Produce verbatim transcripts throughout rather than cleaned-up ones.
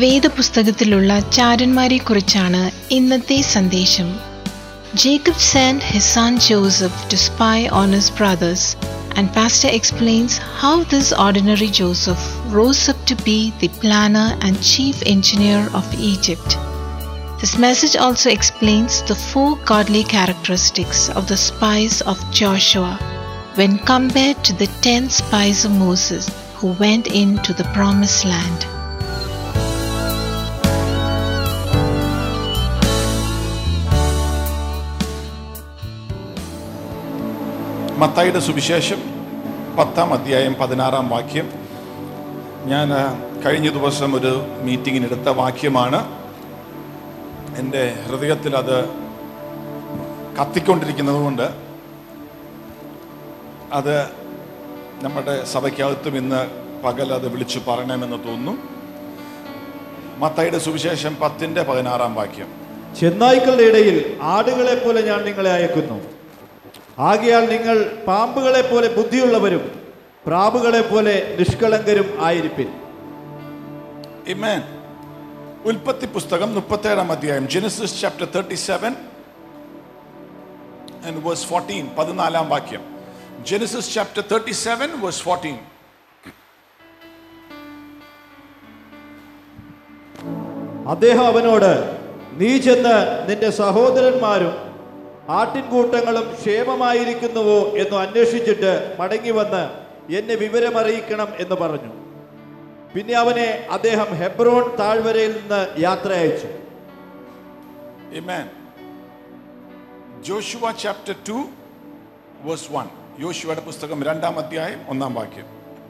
വേദപുസ്തകത്തിലുള്ള ചാരന്മാരെക്കുറിച്ചാണ് ഇന്നത്തെ സന്ദേശം. Jacob sent his son Joseph to spy on his brothers, and Pastor explains how this ordinary Joseph rose up to be the planner and chief engineer of Egypt. This message also explains the four godly characteristics of the spies of Joshua when compared to the ten spies of Moses who went into the promised land. മത്തായിയുടെ സുവിശേഷം പത്താം അധ്യായം പതിനാറാം വാക്യം. ഞാൻ കഴിഞ്ഞ ദിവസം ഒരു മീറ്റിങ്ങിനെടുത്ത വാക്യമാണ്. എൻ്റെ ഹൃദയത്തിൽ അത് കത്തിക്കൊണ്ടിരിക്കുന്നത് കൊണ്ട് അത് നമ്മുടെ സഭയ്ക്കകത്തും ഇന്ന് പകൽ അത് വിളിച്ചു പറയണമെന്ന് തോന്നുന്നു. മത്തായിയുടെ സുവിശേഷം പത്തിൻ്റെ പതിനാറാം വാക്യം. ചെന്നായ്ക്കളുടെ ഇടയിൽ ആടുകളെ പോലെ ഞാൻ നിങ്ങളെ അയക്കുന്നു. ആകയാൽ നിങ്ങൾ പാമ്പുകളെ പോലെ ബുദ്ധിയുള്ളവരും പ്രാവുകളെ പോലെ നിഷ്കളങ്കരും ആയിരിപ്പിൻ. ആമേൻ. ഉൽപ്പത്തി പുസ്തകം മുപ്പത്തേഴാം അധ്യായം, Genesis chapter thirty-seven and verse fourteen, പതിനാലാം വാക്യം. Genesis chapter thirty-seven verse fourteen. അദ്ദേഹം അവനോട്, നീ ചെന്ന് നിന്റെ സഹോദരന്മാരും ആട്ടിൻകൂട്ടങ്ങളും ക്ഷേമമായിരിക്കുന്നുവോ എന്ന് അന്വേഷിച്ചിട്ട് മടങ്ങി വന്ന് എന്നെ വിവരമറിയിക്കണം എന്ന് പറഞ്ഞു. പിന്നെ അവനെ അദ്ദേഹം ഹെബ്രോൻ താഴ്വരയിൽ നിന്ന് യാത്ര അയച്ചു. ആമേൻ. Joshua chapter two verse one. യോശുവയുടെ പുസ്തകം രണ്ടാം അധ്യായം ഒന്നാം വാക്യം.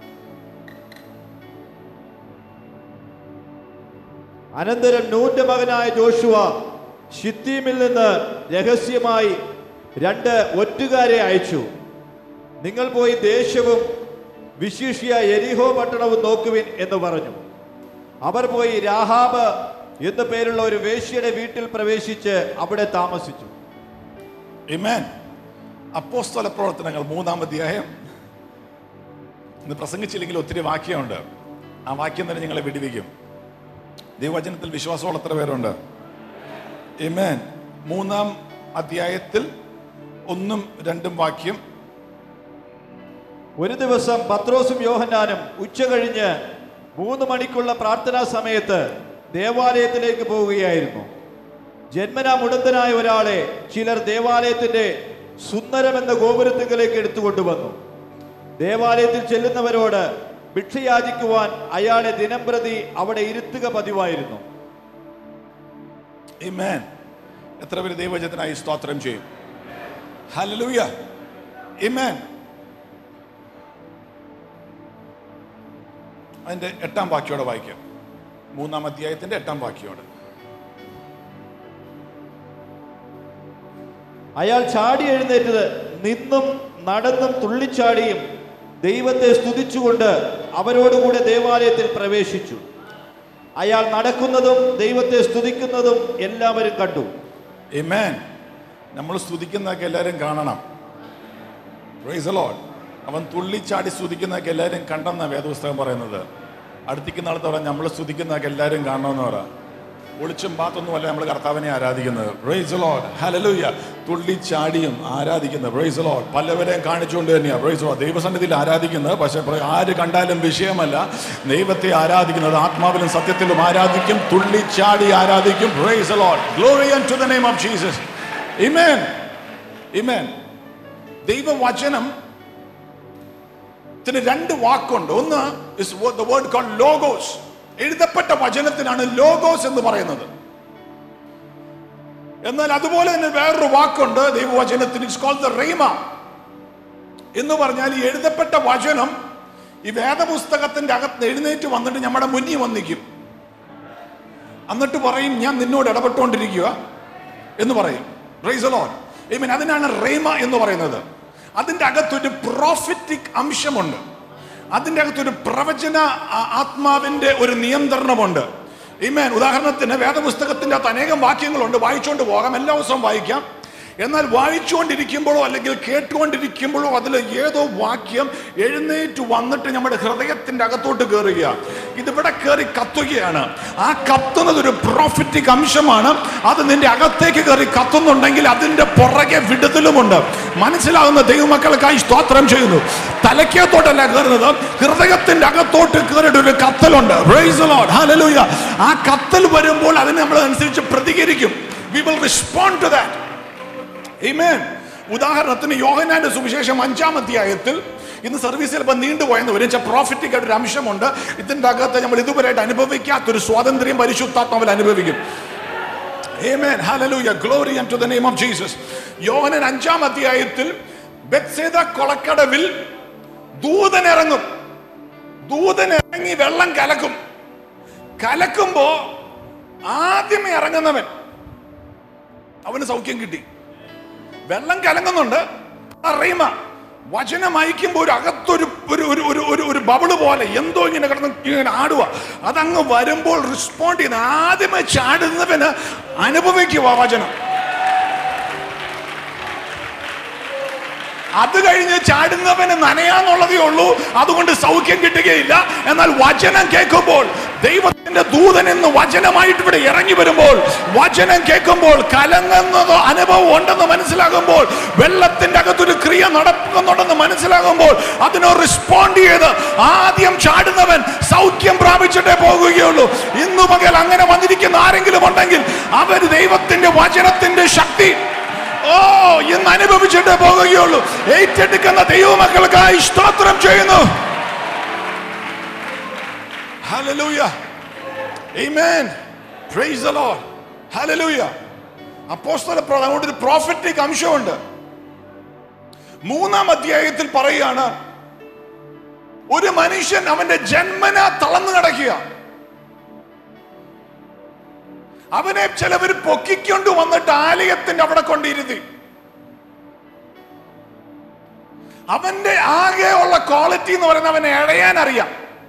അനന്തരം നൂന്റെ മകനായ ജോഷുവ ശിത്തീമിൽ നിന്ന് രഹസ്യമായി രണ്ട് ഒറ്റുകാരെ അയച്ചു. നിങ്ങൾ പോയി ദേശവും വിശിഷ്യ യെരിഹോ പട്ടണവും നോക്കുവിൻ എന്ന് പറഞ്ഞു. അവർ പോയി രാഹാബ് എന്നു പേരുള്ള ഒരു വേശ്യയുടെ വീട്ടിൽ പ്രവേശിച്ച് അവിടെ താമസിച്ചു. ആമേൻ. അപ്പോസ്തല പ്രവർത്തനങ്ങൾ മൂന്നാം അധ്യായം. ഇന്ന് പ്രസംഗിച്ചില്ലെങ്കിൽ ഒത്തിരി വാക്യമുണ്ട്. ആ വാക്യം തന്നെ നിങ്ങളെ വിടുവിക്കും. ദൈവവചനത്തിൽ വിശ്വാസമുള്ള എത്ര പേരുണ്ട്? ആമേൻ. മൂന്നാം അധ്യായത്തിൽ ഒന്നും രണ്ടും വാക്യം. ഒരു ദിവസം പത്രോസും യോഹന്നാനും ഉച്ച കഴിഞ്ഞ് മൂന്ന് മണിക്കുള്ള പ്രാർത്ഥനാ സമയത്ത് ദേവാലയത്തിലേക്ക് പോവുകയായിരുന്നു. ജന്മനാ മുടന്തനായ ഒരാളെ ചിലർ ദേവാലയത്തിന്റെ സുന്ദരമെന്ന ഗോപുരത്തിലേക്ക് എടുത്തുകൊണ്ടുവന്നു. ദേവാലയത്തിൽ ചെല്ലുന്നവരോട് ഭിക്ഷയാചിക്കുവാൻ അയാളെ ദിനംപ്രതി അവിടെ ഇരുത്തുക പതിവായിരുന്നു. ആമേൻ. എത്ര പേര് ദൈവവചനത്തിനായി സ്തോത്രം ചെയ്യും? ഹല്ലേലൂയ. ആമേൻ. അതിന്റെ എട്ടാം വാക്യോടെ വായിക്കാം. മൂന്നാം അധ്യായത്തിന്റെ എട്ടാം വാക്യോടെ. അയാൾ ചാടി എഴുന്നേറ്റത് നിന്നും നടന്നും തുള്ളിച്ചാടിയും ദൈവത്തെ സ്തുതിച്ചുകൊണ്ട് അവരോടുകൂടെ ദേവാലയത്തിൽ പ്രവേശിച്ചു. അയാൾ നടക്കുന്നതും ദൈവത്തെ സ്തുതിക്കുന്നതും എല്ലാവരും കണ്ടു. ആമേൻ. നമ്മൾ സ്തുതിക്കുന്നതൊക്കെ എല്ലാവരും കാണണം. Praise the Lord. അവൻ തുള്ളിച്ചാടി സ്തുതിക്കുന്നതൊക്കെ എല്ലാവരും കണ്ടെന്ന വേദപുസ്തകം പറയുന്നത്. അടുത്തിക്കുന്ന ആളത്ത് പറയാം, നമ്മൾ സ്തുതിക്കുന്നതൊക്കെ എല്ലാവരും കാണണമെന്ന് പറ. ഒളിച്ചും പാത്തൊന്നുമല്ല നമ്മൾ കർത്താവിനെ ആരാധിക്കുന്നത്. Praise the Lord. ഹല്ലേലൂയ. തുള്ളിച്ചാടിയും ആരാധിക്കുന്നത്. Praise the Lord. പലവരെയും കാണിച്ചുകൊണ്ട് തന്നെയാണ് പ്രൈസ് ദി ലോർഡ് ദൈവസന്നിധിയിൽ ആരാധിക്കുന്നത്. പക്ഷെ ആര് കണ്ടാലും വിഷയമല്ല. ദൈവത്തെ ആരാധിക്കുന്നത് ആത്മാവിലും സത്യത്തിലും ആരാധിക്കും. തുള്ളിച്ചാടി ആരാധിക്കും. Praise the Lord. Glory unto the name of Jesus. ആമേൻ. ആമേൻ. ദൈവവചനം ത്തിന് രണ്ട് വാക്കുണ്ട്. ഒന്ന് is the word called logos. എഴുതപ്പെട്ട വചനത്തിനാണ് ലോഗോസ് എന്ന് പറയുന്നത്. എന്നാൽ അതുപോലെ തന്നെ വേറൊരു വാക്കുണ്ട് ദൈവവചനത്തിന്. ഇറ്റ്സ് കോൾഡ് ദ റീമ എന്ന് പറഞ്ഞാൽ ഈ എഴുതപ്പെട്ട വചനം ഈ വേദപുസ്തകത്തിന്റെ അകത്ത് എഴുന്നേറ്റ് വന്നിട്ട് നമ്മുടെ മുന്നിൽ വന്നിക്കും. എന്നിട്ട് പറയും, ഞാൻ നിന്നോട് ഇടപെട്ടുകൊണ്ടിരിക്കുക എന്ന് പറയും. Praise the Lord. ആമേൻ. അതിനാണ് റീമ എന്ന് പറയുന്നത്. അതിൻ്റെ അകത്തൊരു പ്രോഫറ്റിക് അംശമുണ്ട്. അതിൻ്റെ അകത്തൊരു പ്രവചന ആത്മാവിന്റെ ഒരു നിയന്ത്രണമുണ്ട്. ആമേൻ. ഉദാഹരണത്തിന് വേദപുസ്തകത്തിന്റെ അകത്ത് അനേകം വാക്യങ്ങളുണ്ട്. വായിച്ചുകൊണ്ട് പോകാം, എല്ലാ ദിവസവും വായിക്കാം. എന്നാൽ വായിച്ചുകൊണ്ടിരിക്കുമ്പോഴോ അല്ലെങ്കിൽ കേട്ടുകൊണ്ടിരിക്കുമ്പോഴോ അതിൽ ഏതോ വാക്യം എഴുന്നേറ്റ് വന്നിട്ട് നമ്മുടെ ഹൃദയത്തിന്റെ അകത്തോട്ട് കയറുക. ഇതിവിടെ കയറി കത്തുകയാണ്. ആ കത്തുന്നത് ഒരു പ്രോഫിറ്റിക് അംശമാണ്. അത് നിന്റെ അകത്തേക്ക് കയറി കത്തുന്നുണ്ടെങ്കിൽ അതിന്റെ പുറകെ വിടുതലുമുണ്ട്. മനസ്സിലാകുന്ന ദൈവമക്കൾക്കായി സ്തോത്രം ചെയ്യുന്നു. തലക്കകത്തോട്ടല്ല കയറുന്നത്, ഹൃദയത്തിന്റെ അകത്തോട്ട് കയറിയിട്ട് ഒരു കത്തലുണ്ട്. Praise the Lord. Hallelujah. ആ കത്തൽ വരുമ്പോൾ അതിന് നമ്മൾ അനുസരിച്ച് പ്രതികരിക്കും. We will respond to that. Amen. ഉദാഹരണത്തിന് യോഹന്നാന്റെ സുവിശേഷം അഞ്ചാം അധ്യായത്തിൽ, ഇന്ന് സർവീസിൽ ഇപ്പം നീണ്ടുപോയെന്ന് വരും, പ്രോഫിറ്റിക് ആയിട്ട് ഒരു അംശമുണ്ട്. ഇതിന്റെ അകത്ത് നമ്മൾ ഇതുവരെയായിട്ട് അനുഭവിക്കാത്തൊരു സ്വാതന്ത്ര്യം പരിശുദ്ധാത്മാവിൽ അനുഭവിക്കും. Amen. Hallelujah. Glory unto the name of Jesus. യോഹന്നാൻ അഞ്ചാം അധ്യായത്തിൽ ബെത്സേദ കൊളക്കടവിൽ ദൂതൻ ഇറങ്ങും. ദൂതൻ ഇറങ്ങി വെള്ളം കലക്കും. കലക്കുമ്പോ ആദ്യമേ ഇറങ്ങുന്നവൻ അവന് സൗഖ്യം കിട്ടി. വെള്ളം കലങ്ങുന്നുണ്ട്, അറിയുമ വചനം അയക്കുമ്പോ ഒരു അകത്തൊരു ഒരു ഒരു ഒരു ഒരു ബബിള് പോലെ എന്തോ ഇങ്ങനെ കിടന്ന് ഇങ്ങനെ ആടുക. അതങ്ങ് വരുമ്പോൾ റെസ്പോണ്ട് ചെയ്യുന്ന ആദ്യമേ ചാടുന്നവന് അനുഭവിക്കുക വചനം. അത് കഴിഞ്ഞ് ചാടുന്നവന് നനയാന്നുള്ളതേ ഉള്ളൂ, അതുകൊണ്ട് സൗഖ്യം കിട്ടുകയില്ല. എന്നാൽ വചനം കേൾക്കുമ്പോൾ, ദൈവത്തിന്റെ ദൂതൻ എന്ന് വചനമായിട്ട് ഇവിടെ ഇറങ്ങി വരുമ്പോൾ, വചനം കേൾക്കുമ്പോൾ കലങ്ങുന്നതോ അനുഭവം ഉണ്ടെന്ന് മനസ്സിലാകുമ്പോൾ, വെള്ളത്തിന്റെ അകത്തൊരു ക്രിയ നടക്കുന്നുണ്ടെന്ന് മനസ്സിലാകുമ്പോൾ അതിനോ റെസ്പോണ്ട് ചെയ്ത് ആദ്യം ചാടുന്നവൻ സൗഖ്യം പ്രാപിച്ചിട്ടേ പോകുകയുള്ളൂ. ഇന്നു പകൽ അങ്ങനെ വന്നിരിക്കുന്ന ആരെങ്കിലും ഉണ്ടെങ്കിൽ അവർ ദൈവത്തിന്റെ വചനത്തിന്റെ ശക്തി ഓ ഇന്ന് അനുഭവിച്ചിട്ടേ പോകുകയുള്ളൂ. ഏറ്റെടുക്കുന്ന ദൈവമക്കൾക്കായി സ്തോത്രം ചെയ്യുന്നു. Hallelujah. Amen. Praise the Lord. Hallelujah. അപ്പോസ്തല പ്രവർത്തനങ്ങളുടെ ഒരു പ്രോഫറ്റിക് അംശമുണ്ട്. മൂന്നാം അധ്യായത്തിൽ പറയുകയാണ്, ഒരു മനുഷ്യൻ അവന്റെ ജന്മനാ തളർന്നു കിടക്കുക. അവനെ ചിലവർ പൊക്കിക്കൊണ്ട് വന്നിട്ട് ആലയത്തിന്റെ അവിടെ കൊണ്ടിരുത്തി. അവന്റെ ആകെയുള്ള ക്വാളിറ്റി എന്ന് പറയുന്നത് അവനെ എഴയാൻ അറിയാം,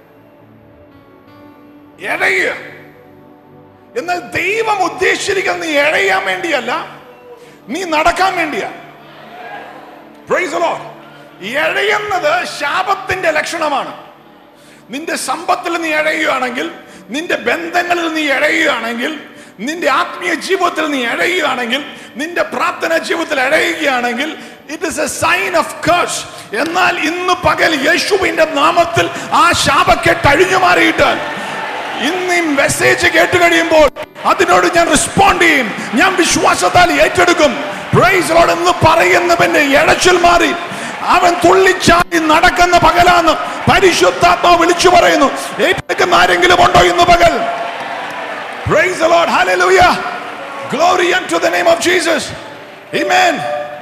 എഴയുക. എന്നാൽ ദൈവം ഉദ്ദേശിച്ചിരിക്കുന്നത് നീ എഴയാൻ വേണ്ടിയല്ല, നീ നടക്കാൻ വേണ്ടിയാ. Praise the Lord. എഴയുന്നത് ശാപത്തിന്റെ ലക്ഷണമാണ്. നിന്റെ സമ്പത്തിൽ നീ എഴയുകയാണെങ്കിൽ, നിന്റെ ബന്ധങ്ങളിൽ നീ എഴയുകയാണെങ്കിൽ, നിന്റെ ആത്മീയ ജീവിതത്തിൽ നീ എഴയുകയാണെങ്കിൽ, നിന്റെ പ്രാർത്ഥനാ ജീവിതത്തിൽ എഴയുകയാണെങ്കിൽ, it is a sign of curse. എന്നാൽ ഇന്ന് പകൽ യേശുവിന്റെ നാമത്തിൽ ആ ശാപക്കെട്ട് അഴിഞ്ഞു മാറിയിട്ട് ഇന്ന് ഈ മെസ്സേജ് കേട്ട് കഴിയുമ്പോൾ അതിനോട് ഞാൻ റെസ്പോണ്ട് ചെയ്യും, ഞാൻ വിശ്വാസത്താൽ ഏറ്റെടുക്കും. പ്രൈസ് ദി ലോർഡ് എന്ന് പറയുന്നവന്റെ ഇഴച്ചിൽ മാറി അവൻ തുള്ളിച്ചാടി നടക്കുന്ന പകലാന്ന് പരിശുദ്ധാത്മാവ് വിളിച്ചു പറയുന്നു. ഏറ്റെടുക്കുന്ന ആരെങ്കിലും ഉണ്ടോ ഇന്ന് പകൽ? Praise the Lord. Hallelujah. Glory unto the name of Jesus. Amen.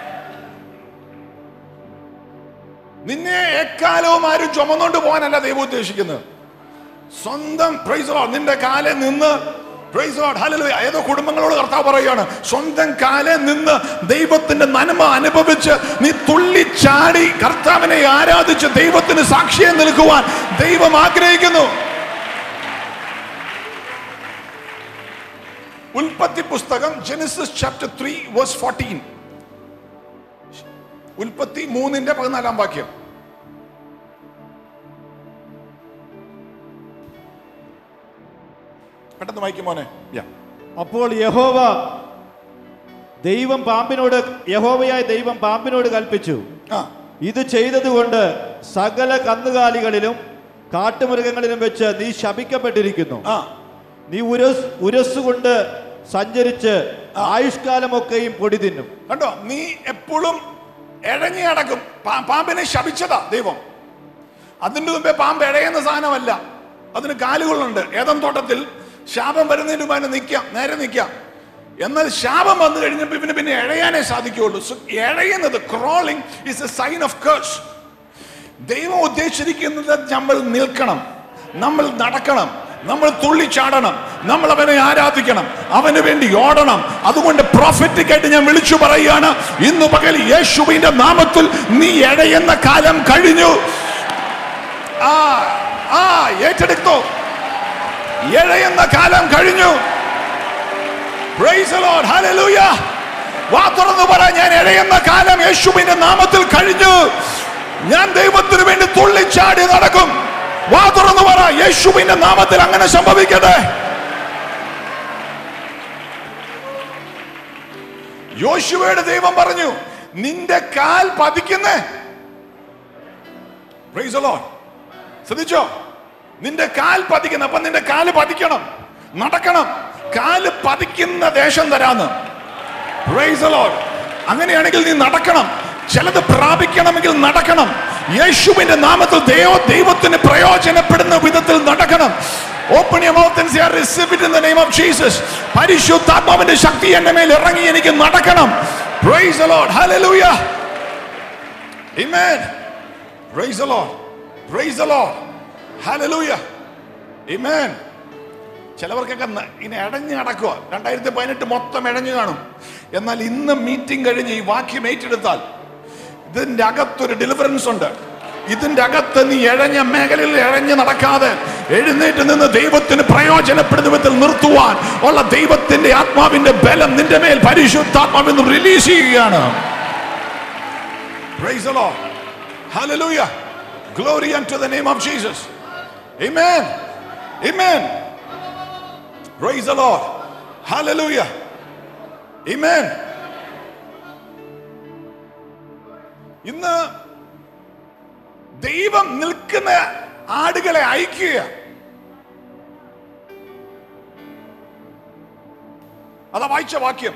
നിന്നെ എക്കാലവും ആരും ചുമന്നുകൊണ്ട് പോകാനല്ല ദൈവം ഉദ്ദേശിക്കുന്നത്. സ്വന്തം പ്രൈസ് ദി ലോർഡ് നിന്റെ കാലിൽ നിന്ന് പ്രൈസ് ദി ലോർഡ് ഹല്ലേലൂയ. ഏതോ കുടുംബങ്ങളോട് കർത്താവ് പറയുകയാണ്, സ്വന്തം കാലിൽ നിന്ന് ദൈവത്തിന്റെ നന്മ അനുഭവിച്ച് നീ തുള്ളിച്ചാടി കർത്താവിനെ ആരാധിച്ച് ദൈവത്തിന് സാക്ഷിയായി നിൽക്കുവാൻ ദൈവം ആഗ്രഹിക്കുന്നു. ഉൽപ്പത്തി പുസ്തകം Genesis chapter three verse fourteen. ഉൽപ്പത്തി മൂന്നിന്റെ പതിനാലാം വാക്യം. പെട്ടെന്ന് വായിക്കും മോനെ. അപ്പോൾ യഹോവ ദൈവം പാമ്പിനോട് യഹോവയായ ദൈവം പാമ്പിനോട് കൽപ്പിച്ചു, ഇത് ചെയ്തതുകൊണ്ട് സകല കന്നുകാലികളിലും കാട്ടുമൃഗങ്ങളിലും വെച്ച് നീ ശപിക്കപ്പെട്ടിരിക്കുന്നു. നീ ഉരസ് ഉരസുകൊണ്ട് സഞ്ചരിച്ച് ആയുഷ്കാലമൊക്കെയും പൊടി തിന്നും. കണ്ടോ, നീ എപ്പോഴും എഴഞ്ഞു നടക്കും. പാമ്പിനെ ശപിച്ചതാ ദൈവം. അതിന്റെ മുമ്പേ പാമ്പ് എഴയുന്ന സാധനമല്ല, അതിന് കാലുകളുണ്ട്. ഏതം തോട്ടത്തിൽ ശാപം വരുന്നതിന് മുമ്പ് നിൽക്കാം, നേരെ നിൽക്കാം. എന്നാൽ ശാപം വന്നു കഴിഞ്ഞപ്പോൾ ഇവന് പിന്നെ എഴയാനേ സാധിക്കുകയുള്ളൂ. സോ എഴയുന്നത്, crawling is a sign of curse. ദൈവം ഉദ്ദേശിച്ചിരിക്കുന്നത് നമ്മൾ നിൽക്കണം, നമ്മൾ നടക്കണം, നമ്മൾ തുള്ളിച്ചാടണം, നമ്മൾ അവനെ ആരാധിക്കണം, അവന് വേണ്ടി ഓടണം. അതുകൊണ്ട് പ്രോഫറ്റിക് ആയിട്ട് ഞാൻ വിളിച്ചു പറയുകയാണ്, ഇന്ന് പകൽ യേശുവിന്റെ നാമത്തിൽ നീ എഴയുന്ന കാലം കഴിഞ്ഞു. ആ ആ ഏറ്റെടുത്തോ, എഴയുന്ന കാലം കഴിഞ്ഞു. Praise the Lord. Hallelujah. വാ തുറന്നു പറ, ഞാൻ ഇഴയുന്ന കാലം യേശുവിന്റെ നാമത്തിൽ കഴിഞ്ഞു. ഞാൻ ദൈവത്തിന് വേണ്ടി തുള്ളിച്ചാടി നടക്കും. വാ തുറന്നു പറ, യേശുവിന്റെ നാമത്തിൽ അങ്ങനെ സംഭവിക്കട്ടെ. യോശുവയുടെ ദൈവം പറഞ്ഞു, നിന്റെ കാൽ പതിക്കുന്നേ. Price the Lord. ശ്രദ്ധിച്ചോ, നിന്റെ കാൽ പതിക്കുന്ന. അപ്പൊ നിന്റെ കാല് പതിക്കണം, നടക്കണം. കാല് പതിക്കുന്ന ദേശം തരാന്ന്. Praise the Lord. അങ്ങനെയാണെങ്കിൽ നീ നടക്കണം. ചിലത് പ്രാപിക്കണമെങ്കിൽ നടക്കണം. യേശുവിന്റെ നാമത്തിൽ ദൈവ ദൈവത്തിന് പ്രയോജനപ്പെടുന്ന വിധത്തിൽ നടക്കണം. Open your mouth and say, I receive it in the name of Jesus. പരിശുദ്ധാത്മാവിന്റെ ശക്തി എന്റെ മേൽ ഇറങ്ങി എനിക്ക് നടക്കണം. Praise the Lord. Hallelujah. Amen. Praise the Lord. Praise the Lord. Hallelujah. Amen. ചിലവർക്കൊക്കെ ഇനി ഇടഞ്ഞു നടക്കുക. രണ്ടായിരത്തി പതിനെട്ട് മൊത്തം ഇടഞ്ഞു കാണും. എന്നാൽ ഇന്ന് മീറ്റിംഗ് കഴിഞ്ഞ് ഈ വാക്യം ഏറ്റെടുത്താൽ ഇതിന്റെ അകത്തൊരു ഡെലിവറൻസ് ഉണ്ട്. ഇതിന്റെ അകത്ത് നീ ഇഴഞ്ഞ മേഖലയിൽ ഇഴഞ്ഞു നടക്കാതെ എഴുന്നേറ്റ് നിന്ന് ദൈവത്തിന് പ്രയോജനപ്പെടുന്ന വിധത്തിൽ നിർത്തുവാൻ ഉള്ള ദൈവത്തിന്റെ ആത്മാവിന്റെ ബലം നിന്റെ മേൽ പരിശുദ്ധാത്മാവിന്ന് റിലീസ് ചെയ്യുകയാണ്. Praise the Lord. Hallelujah. Glory unto the name of Jesus. Amen. Amen. Praise the Lord. Hallelujah. Amen. ഇന്ന് ദൈവം നിൽക്കുന്ന ആടുകളെ അയക്കുക. അതാ വായിച്ച വാക്യം.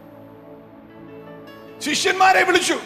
ശിഷ്യന്മാരെ വിളിച്ചു.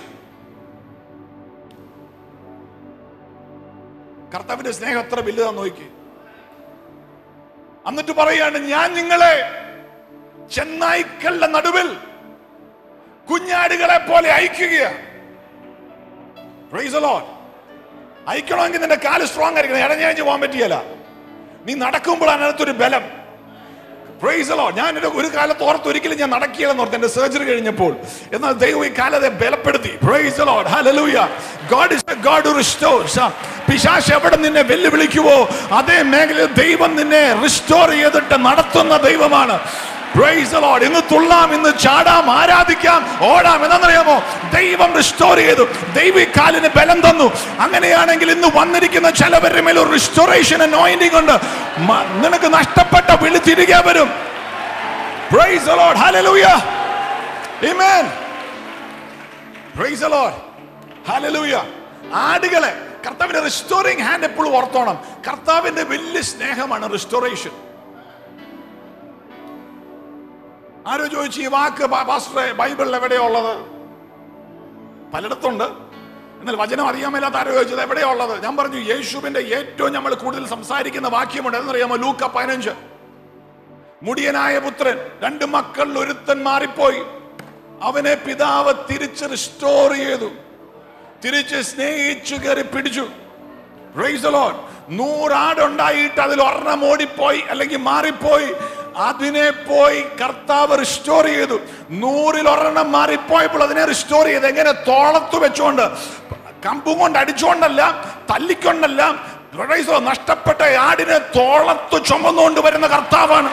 കർത്താവിന്റെ സ്നേഹം എത്ര വലുതാന്ന് നോക്കി. എന്നിട്ട് പറയാണ്, ഞാൻ നിങ്ങളെ ചെന്നായ്ക്കളുടെ നടുവിൽ കുഞ്ഞാടുകളെ പോലെ അയക്കുകയാണ്. Praise the Lord. അയക്കണമെങ്കിൽ നിന്റെ കാല് സ്ട്രോങ് ആയിരിക്കണം. ഇടഞ്ഞഴിഞ്ഞ് പോകാൻ പറ്റിയല്ല. നീ നടക്കുമ്പോഴാണ് അതിനകത്തൊരു ബലം. Praise the Lord. ഞാൻ ഒരു കാലത്ത് ഓർത്ത് ഒരിക്കലും ഞാൻ നടക്കില്ലെന്ന് ഓർത്ത് എന്റെ സർജറി കഴിഞ്ഞപ്പോൾ. എന്നാൽ ദൈവം ഈ കാലത്തെ ബലപ്പെടുത്തി. Praise the Lord. Hallelujah. God is a God who restores. പിശാച് എവിടെ നിന്നെ വെല്ലുവിളിക്കുവോ അതേ മേഖലയിൽ ദൈവം നിന്നെ റിസ്റ്റോർ ചെയ്തിട്ട് നടത്തുന്ന ദൈവമാണ്. Praise the Lord. ഇന്ന് തുള്ളാം, ഇന്ന് ചാടാം, ആരാധിക്കാം, ഓടാം. എന്താണെന്നറിയാമോ? ദൈവം റിസ്റ്റോർ ചെയ്തു. ദൈവം കാലിന് ബലം തന്നു. അങ്ങനെയാണെങ്കിൽ ഇന്ന് വന്നിരിക്കുന്ന ചിലവരുടെ മേൽ ഒരു റിസ്റ്റോറേഷൻ അനോയിന്റിംഗ് ഉണ്ട്. നിനക്ക് നഷ്ടപ്പെട്ട വിളി തിരികെ വരും. Praise the Lord. Hallelujah. Amen. Praise the Lord. Hallelujah. ആടുകളെ കർത്താവിന്റെ റിസ്റ്റോറിംഗ് ഹാൻഡ് എപ്പോഴും ഓർത്തോണം. കർത്താവിന്റെ വലിയ സ്നേഹമാണ് റിസ്റ്റോറേഷൻ. ആരോ ചോദിച്ചു, ഈ വാക്ക് പാസ്റ്ററെ ബൈബിളിൽ എവിടെയാ ഉള്ളത്? പലയിടത്തുണ്ട്. എന്നാൽ വചനം അറിയാൻ മേലാത്ത ആരോ ചോദിച്ചത് എവിടെയാ ഉള്ളത്? ഞാൻ പറഞ്ഞു, യേശുവിന്റെ ഏറ്റവും നമ്മൾ കൂടുതൽ സംസാരിക്കുന്ന വാക്യമുണ്ട്. എന്നറിയാമോ? ലൂക്ക പതിനഞ്ച്. മുടിയനായ പുത്രൻ, രണ്ട് മക്കളിൽ ഒരുത്തൻ മാറിപ്പോയി. അവനെ പിതാവ് തിരിച്ച് റിസ്റ്റോർ ചെയ്തു, തിരിച്ച് സ്നേഹിച്ചു കയറി പിടിച്ചു. Praise the Lord. നൂറാടുണ്ടായിട്ട് അതിൽ ഒരെണ്ണം ഓടിപ്പോയി അല്ലെങ്കിൽ മാറിപ്പോയി. അതിനെ പോയി കർത്താവ് റിസ്റ്റോർ ചെയ്തു. നൂറിൽ ഒരെണ്ണം മാറിപ്പോയപ്പോൾ അതിനെ റിസ്റ്റോർ ചെയ്ത് എങ്ങനെ? തോളത്ത് വെച്ചുകൊണ്ട്, കമ്പും കൊണ്ട് അടിച്ചുകൊണ്ടല്ല, തല്ലിക്കൊണ്ടല്ല. നഷ്ടപ്പെട്ട ആടിനെ തോളത്ത് ചുമന്നുകൊണ്ട് വരുന്ന കർത്താവാണ്.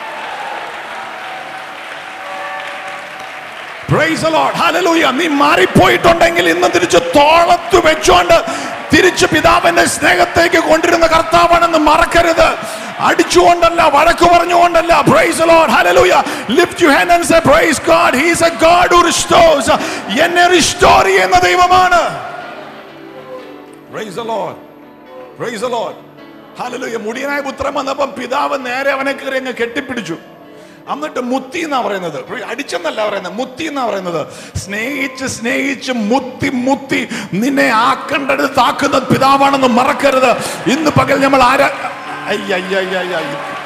Praise the Lord. Hallelujah. നീ മാറിപ്പോയിട്ടുണ്ടെങ്കിൽ ഇന്ന് തിരിച്ച് തോളത്ത് വെച്ചുകൊണ്ട് തിരിച്ച് പിതാവിന്റെ സ്നേഹത്തേക്ക് കൊണ്ടിരുന്ന കർത്താവാണെന്ന് മറക്കരുത്. അടിച്ചുകൊണ്ടല്ല, വഴക്ക് പറഞ്ഞുകൊണ്ടല്ല. Praise the Lord. Hallelujah. Lift your hand and say, praise God. He is a God who restores. എന്നെ റിസ്റ്റോർ ചെയ്യുന്ന ദൈവമാണ്. Praise the Lord. Praise the Lord. Hallelujah. മുടിയനായ പുത്രൻ വന്നപ്പം പിതാവ് നേരെ അവനെ കയറി അങ്ങ് കെട്ടിപ്പിടിച്ചു. എന്നിട്ട് മുത്തി എന്നാ പറയുന്നത്, അടിച്ചെന്നല്ല പറയുന്നത്, മുത്തി എന്നാ പറയുന്നത്. സ്നേഹിച്ച് സ്നേഹിച്ച് മുത്തി മുത്തി നിന്നെ ആക്കണ്ടടുത്ത് ആക്കുന്ന പിതാവാണെന്ന് മറക്കരുത്. ഇന്ന് പകൽ നമ്മൾ ആരാ അയ്യ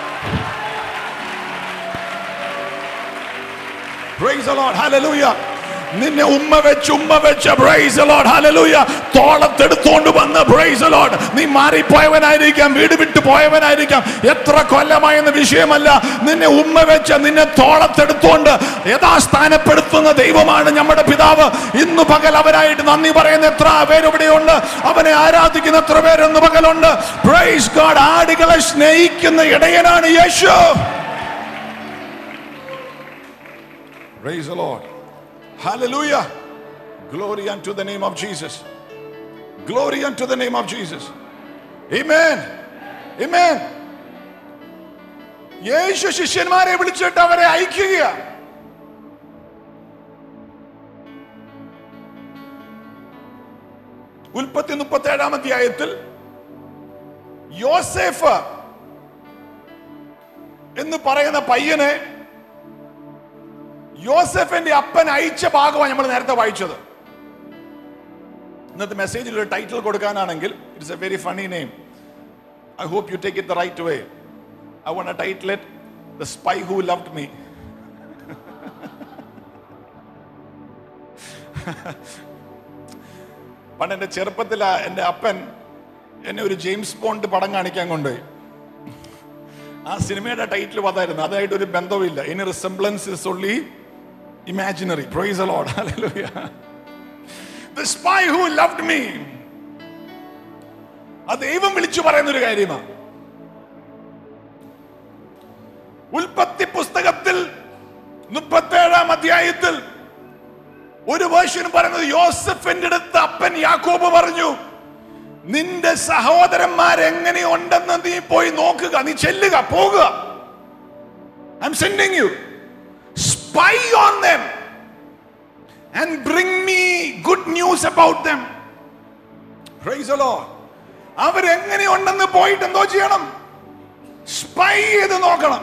Praise the Lord. Hallelujah. നിന്നെ ഉമ്മ വെച്ച് ഉമ്മ വെച്ച് Praise the Lord. Hallelujah. തോളത്തെടുത്തോണ്ട് വന്ന് Praise the Lord. നീ മാറിപ്പോയവനായിരിക്കാം, വീട് വിട്ടു പോയവനായിരിക്കാം, എത്ര കൊല്ലമായെന്ന വിഷയമല്ല. നിന്നെ ഉമ്മ വെച്ച് നിന്നെ തോളത്തെടുത്തോണ്ട് യഥാസ്ഥാനപ്പെടുത്തുന്ന ദൈവമാണ് നമ്മുടെ പിതാവ്. ഇന്ന് പകൽ അവരായിട്ട് നന്ദി പറയുന്ന എത്ര പേരിവിടെയുണ്ട്, അവനെ ആരാധിക്കുന്ന എത്ര പേരൊന്ന് പകലുണ്ട്. Praise God. ആടുകളെ സ്നേഹിക്കുന്ന ഇടയനാണ് യേശു. Praise the Lord. Hallelujah. Glory unto the name of Jesus. Glory unto the name of Jesus. Amen. Amen. യേശു ശിഷ്യന്മാരെ വിളിച്ചിട്ട് അവരെ അയക്കുക. ഉൽപ്പത്തി മുപ്പത്തി ഏഴാം അധ്യായത്തിൽ യോസേഫ് എന്ന് പറയുന്ന പയ്യനെ യോസെഫിന്റെ അപ്പൻ അയച്ച ഭാഗമാണ് നമ്മൾ നേരത്തെ വായിച്ചത്. ഇന്നത്തെ മെസ്സേജിൽ ഒരു ടൈറ്റിൽ കൊടുക്കാനാണെങ്കിൽ it's a very funny name. I hope you take it the right way. I want to title it the spy who loved me. പണ്ട് എൻ്റെ ചെറുപ്പത്തിൽ എൻ്റെ അപ്പൻ എന്നെ ഒരു ജെയിംസ് ബോണ്ട് പടം കാണിക്കാൻ കൊണ്ടുപോയി. ആ സിനിമയുടെ ടൈറ്റിൽ അതായിരുന്നു. അതായിട്ട് ഒരു ബന്ധവുമില്ല. ഇനി resemblance is only imaginary. Praise the Lord. Hallelujah. The spy who loved me. അത് ദൈവം വിളിച്ചു പറയുന്ന ഒരു കാര്യമാണ്. ഉൽപ്പത്തി പുസ്തകത്തിൽ മുപ്പത്തേഴാം അധ്യായത്തിൽ ഒരു വേർഷൻ പറയുന്നത് യോസെഫിന്റെ അടുത്ത് അപ്പൻ യാക്കോബ് പറഞ്ഞു, നിന്റെ സഹോദരന്മാർ എങ്ങനെയുണ്ടെന്ന് നീ പോയി നോക്കുക, നീ ചെല്ലുക, പോകുക. I'm sending you. Spy on them and bring me good news about them. Praise the Lord. അവരെങ്ങനെയുണ്ടെന്ന് പോയിട്ട് എന്തോ ചെയ്യണം? സ്പൈ ചെയ്ത് നോക്കണം.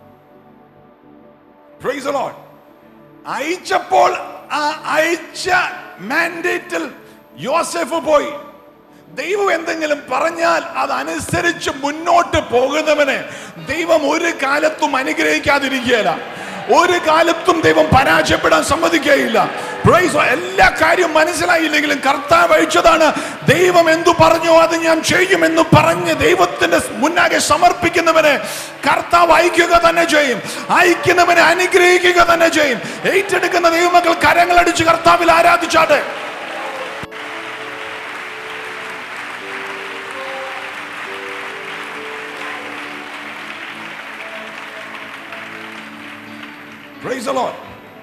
Praise the Lord. അയച്ചപ്പോൾ ആ അയച്ച മാൻഡേറ്റിൽ യോസെഫ് പോയി. ദൈവം എന്തെങ്കിലും പറഞ്ഞാൽ അതനുസരിച്ച് മുന്നോട്ട് പോകുന്നവനെ ദൈവം ഒരു കാലത്തും അനുഗ്രഹിക്കാതിരിക്കുകയില്ല. ഒരു കാലത്തും ദൈവം പരാജയപ്പെടാൻ സമ്മതിക്കുകയില്ല. എല്ലാ കാര്യവും മനസ്സിലായില്ലെങ്കിലും കർത്താവ് അയച്ചതാണ്. ദൈവം എന്തു പറഞ്ഞോ അത് ഞാൻ ചെയ്യുമെന്ന് പറഞ്ഞ് ദൈവത്തിന്റെ മുന്നാകെ സമർപ്പിക്കുന്നവനെ കർത്താവ് അയക്കുക തന്നെ ചെയ്യും. അയക്കുന്നവനെ അനുഗ്രഹിക്കുക തന്നെ ചെയ്യും. ഏറ്റെടുക്കുന്ന ദൈവമക്കൾ കരങ്ങളടിച്ച് കർത്താവിൽ ആരാധിച്ചാട്ടെ. Praise the Lord.